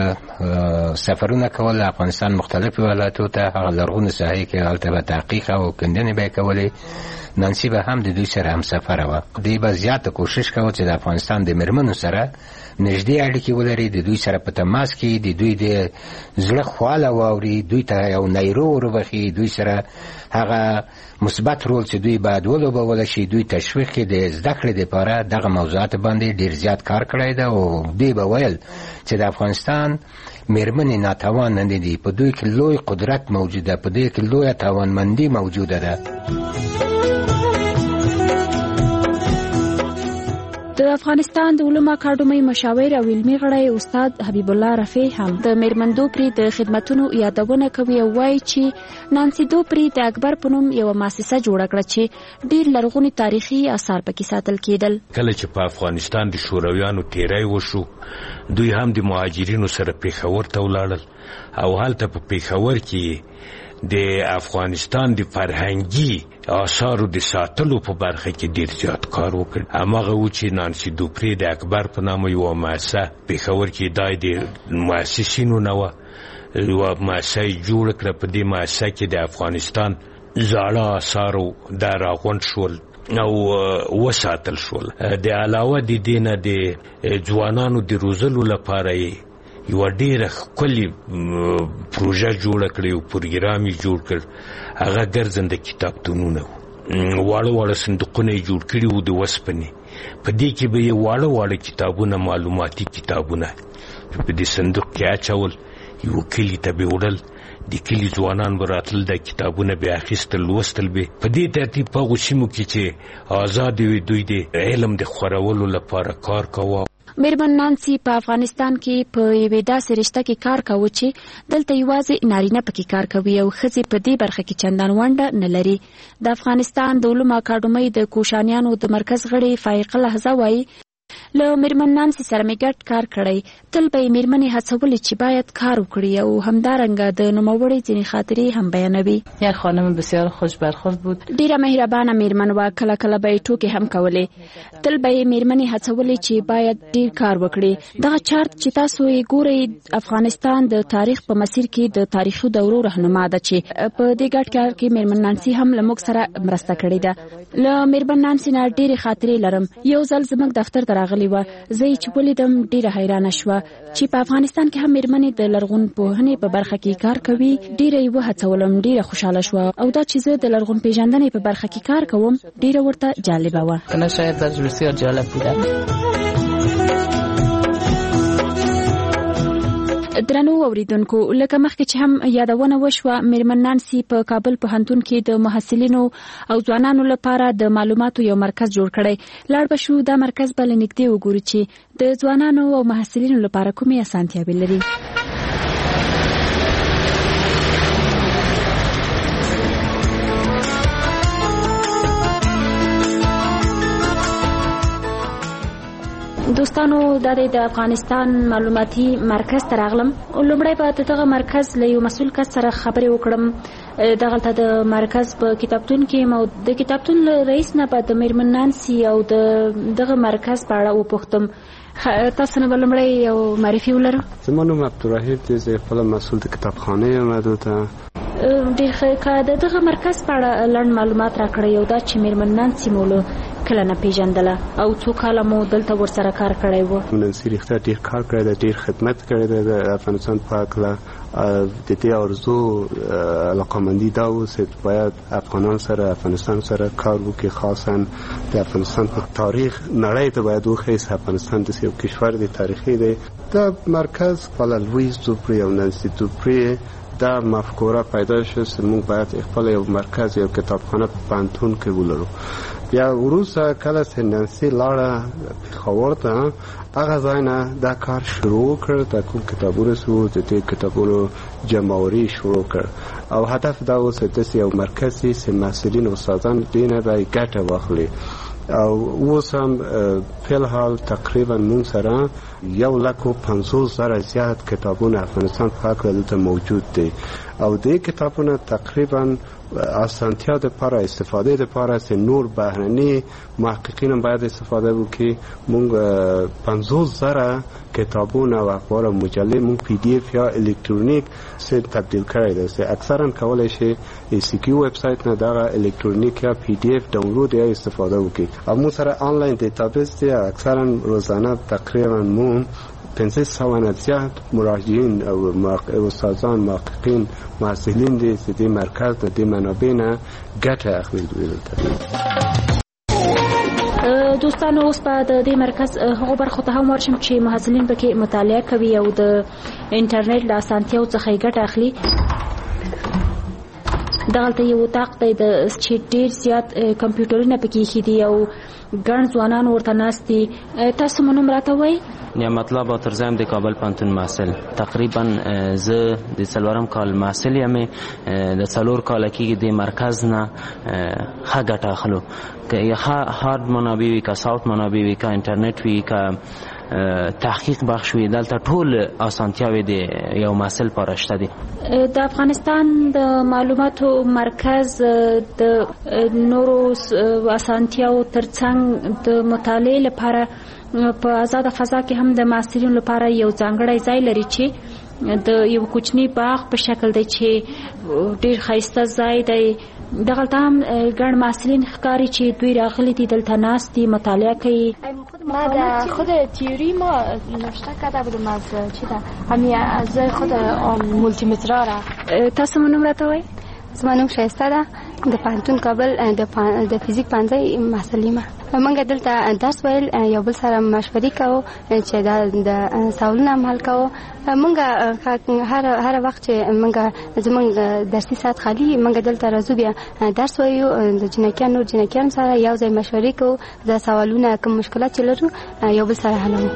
R: سفرونه کول افغانستان مختلفو ولایتو ته، هغه لرغونې ساحې کې هلته به تحقیق او کندنې به یې کولې. نانسي به هم د دوی سره همسفره وه. دوی به زیاته کوشش کوه چې د افغانستان د میرمنو سره نږدې اړیکې ولري، د دوی سره په تماس کې د دوی د زړه خواله واوري، دوی ته یو نیرو وربخي، دوی سره هغه مثبت رول چې دوی باید ولوبولی شي، دوی تشویق کړي د زده کړې دپاره. دغه موضوعات باندې ډېر زیات کار کړی ده او دوی به ویل چې د افغانستان میرمنې ناتوان نه دي، په دوی کې لوی قدرت موجوده، په دوی کې لویه توانمندي موجوده ده.
P: د افغانستان د علومو اکاډمۍ مشاور او علمي غړی استاد حبیب الله رفیع هم د میرمن دوپري د خدماتونو یادونه کوي او وایي چې نانسي دوپري د اکبر په نوم یوه مؤسسه جوړه کړه چې ډېر لرغوني تاریخي آثار پکې ساتل کېدل.
U: کله چې په افغانستان د شورویانو تیری وشو، دوی هم د مهاجرینو سره پېښور ته ولاړل او هلته په پېښور کې د افغانستان د فرهنګي آثارو د ساتلو په برخه کې ډیر زیات کار وکړ. هماغه و چې نانسي دوپري د اکبر په نامه یوه مؤسسه پېښور کې دای د مؤسسینو نه وه، یوه مؤسسه یې جوړه کړه. په دې مؤسسه کې د افغانستان زاړه آثارو دا راغونډ شول او وساتل شول. د علاوه د دې نه د ځوانانو د روزلو لپاره یې یو ډیره ښکلې پروژه جوړه کړې او پروګرام یې جوړ کړ. هغه ګرځنده کتابتونونه وو، واړه واړه صندوقونه یې جوړ کړي وو د اوسپنې. په دې کې به یې واړه واړه کتابونه، معلوماتي کتابونه په دې صندوق کې اچول، یو کلي ته به وړل، د کلي ځوانان به راتلل، د کتابونه به اخیستل، لوستل به. په دې ترتیب په هغو سیمو کې چې آزاد وي دوی د علم د خپرولو لپاره کار کوه.
P: میرمن نانسي په افغانستان کې په یوې داسې رشته کې کار کاوه چې دلته یوازې نارینه پکې کار کوي او ښځې په دې برخه کې چندان ونډه نه لري. د افغانستان د علومو اکاډمۍ د کوشانیانو د مرکز غړي فائقه لحظه وایي له میرمن نانسي سره مې ګډ کار کړی. تل به یې میرمنې هڅولې چې باید کار وکړي او همدارنګه د نوموړې ځینې خاطرې هم بیانوي.
V: یک خانم بسیار خوش برخورد بود.
P: ډیره مهربانه میرمن وه، کله کله به یې ټوکې هم کولې. تل به یې میرمنې هڅولې چې باید ډیر کار وکړي. دغه چارت چې تاسو یې ګورئ افغانستان د تاریخ په مسیر کې د تاریخي دورو رهنما ده چې په دې ګډ کار کې میرمن نانسي هم له موږ سره مرسته کړې ده. له میرمن نانسي نه ډیرې خاطرې لرم. یو ځل زموږ دفتر ته راغلې وه، زه یې چې ولیدم ډیره حیرانه شوه چې په افغانستان کې هم میرمنې د لرغون پوهنې په برخه کې کار کوي. ډیره یې وهڅولم، ډیره خوشحاله شوه او دا چې زه د لرغون پیژندنې په برخه کې کار کوم ډیره ورته جالبه وه.
V: کنه شاید درس بسیار جالب بوده.
P: درنو اوریدونکو، لکه مخکې چې هم یادونه وشوه، میرمن نانسي په کابل پوهنتون کې د محصلینو او ځوانانو لپاره د معلوماتو یو مرکز جوړ کړی. لاړ به شو دا مرکز به له نږدې وګورو چې د ځوانانو او محصلینو لپاره کومې اسانتیاوې لري. دوستانو، دا د افغانستان معلوماتي مرکز ته راغلم. لومړی به دغه مرکز له یو مسؤل کس سره خبرې وکړم. دغلته د مرکز په کتابتون کې مو د کتابتون رئیس نه به د میرمن نانسي او د دغه مرکز په اړه وپوښتم. تاسو نه به لومړی یو معرفي ولرم.
W: زما نوم عبدالرحیم دی، زه خپله مسؤل د کتابخانې یم. دلته
P: ډېر ښه. که د دغه مرکز په اړه لنډ معلومات راکړئ. یو دا چې میرمن نانسي مو له کله نه پیژندله او څو کاله مو دلته ورسره کار کړی و؟
W: نانسي رښتیا ډېر کار کړی دی، ډېر خدمت کړی دی د افغانستان په هکله. د دې آرزو علاقه‌مندي دا و چې باید افغانان سره افغانستان سره کار وکړي، خاصا د افغانستان په تاریخ نړۍ ته باید وښیي چې افغانستان داسې یو کشور دی تاریخي دی. دا مرکز خپله لویس دوپري او نانسي دوپري دا مفکوره پیدا شو چې موږ باید خپل یو مرکز یو کتابخانه په پوهنتون کې ولرو. بیا وروسته کله چې نانسي لاړه پېښور ته، هغه ځای نه دا کار شروع کړ. دا کوم کتابونه سو د دې کتابونو جمعوري شروع کړ او هدف دا و چې داسې یو مرکز چې محصلین او استادان دې نه به ګټه واخلي. او اوس هم فیلحال تقریبا مونږ سره یو لک و پنځوس زره زیات کتابونه افغانستان په هکله دلته موجود دي او دې کتابونه تقریبا اسانتیا دپاره استفاده دپاره چې نور بهرني محققین هم باید استفاده وکړي. مونږ پنځوس زره کتابونه او اخبار او مجلې مونږ پی ډي اف یا الکترونیک سه تبدیل کړی دی چې اکثرا کولی شي ای سی کیو ویب سایټ نه دغه الکترونیک یا پی ډي اف ډاونلود یا استفاده وکړي. او مونږ سره آنلاین ډیټابیس دی، اکثرا روزانه تقریبا مونږ پنځه سوه نه زیات مراجعین او استادان، محققین، محصلین دي چې دې مرکز د دې منابع نه ګټه اخلي.
P: دوستانو اوس په د دې مرکز هغو برخو ته هم ورشم چې محصلین پکې مطالعه کوي او د انټرنیټ له اسانتیاو څخه یې ګټه اخلي. دغلته یو اطاق دی د چې ډېر زیات کمپیوټرونه پکې ایښي دي او ګڼ ځوانان ورته ناست دي. تاسو مو نوم راته وایئ؟
B: نعمت الله باترزی ام د کابل پوهنتون محصل. تقریبا زه د څلورم کال محصل یم. د څلور کاله کېږي د مرکز نه ښه ګټه اخلو. که هارد منابع وي، که سافت منابع وي، که انټرنیټ وي، که تحقیق بخش وي، دلته ټول اسانتیاوې د یو محصل لپاره شته دي.
P: د افغانستان د معلوماتو مرکز د نورو اسانتیاو ترڅنګ د مطالعې لپاره په آزاده فضا کې هم د محصلینو لپاره یو ځانګړی ځای لري چې د یو کوچني باغ په شکل دی چې ډېر ښایسته ځای دی. دغلته هم ګڼ محصلین ښکاري چې دوی راغلي دي، دلته ناست دي، مطالعه کوي.
C: ما در خود تیوری ما نوشته کرده بودم از چی ده همین از خود مولتی مترا را.
P: تاسو مو نوم راته وایئ؟
C: زما نوم شایسته ده، د پوهنتون کابل د فزیک پوهنځی محصل یم. موږ دلته درس ویل، یو بل سره مشورې کوو چې د سوالونه هم حل کوو. موږ هر هر وخت چې موږ زموږ درسي ساعت خالي موږ دلته راځو، بیا درس وایو، د جنکیان نور جنکیان سره یو ځای مشورې کوو، د سوالونه کوم مشکلات چې لرو یو بل سره حلوو.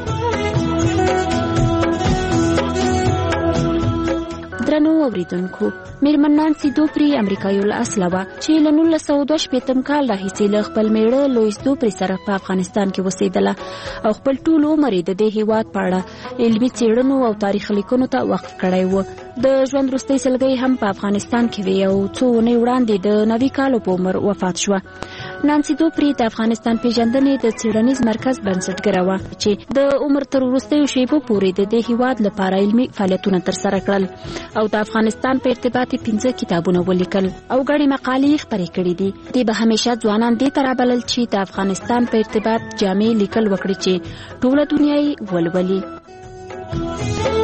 P: درنو اوریدونکو، میرمن نانسي دوپري امریکایي الاصله وه چې له نولس سوه دوه شپېتم کال راهیسې له خپل میړه لویس دوپري سره په افغانستان کې اوسېدله او خپل ټول عمر یې د دې هېواد په اړه علمي څېړنو او تاریخ لیکنو ته وقف کړی و. د ژوند وروستۍ سلګۍ هم په افغانستان کې وې او څو اونۍ وړاندې د نوي کالو په عمر وفات شوه. نانسي دوپري د افغانستان پیژندنې د څېړنیز مرکز بنسټګره وه چې د عمر تر وروستیو شیبو پورې د دې هېواد لپاره علمي فعالیتونه ترسره کړل او د افغانستان په ارتباط یې پنځه کتابونه ولیکل او ګڼې مقالې یې خپرې کړې دي. دوی به همیشه ځوانان دې ته رابلل چې د افغانستان په ارتباط جامع لیکل وکړي چې ټوله دنیا یې ولولي.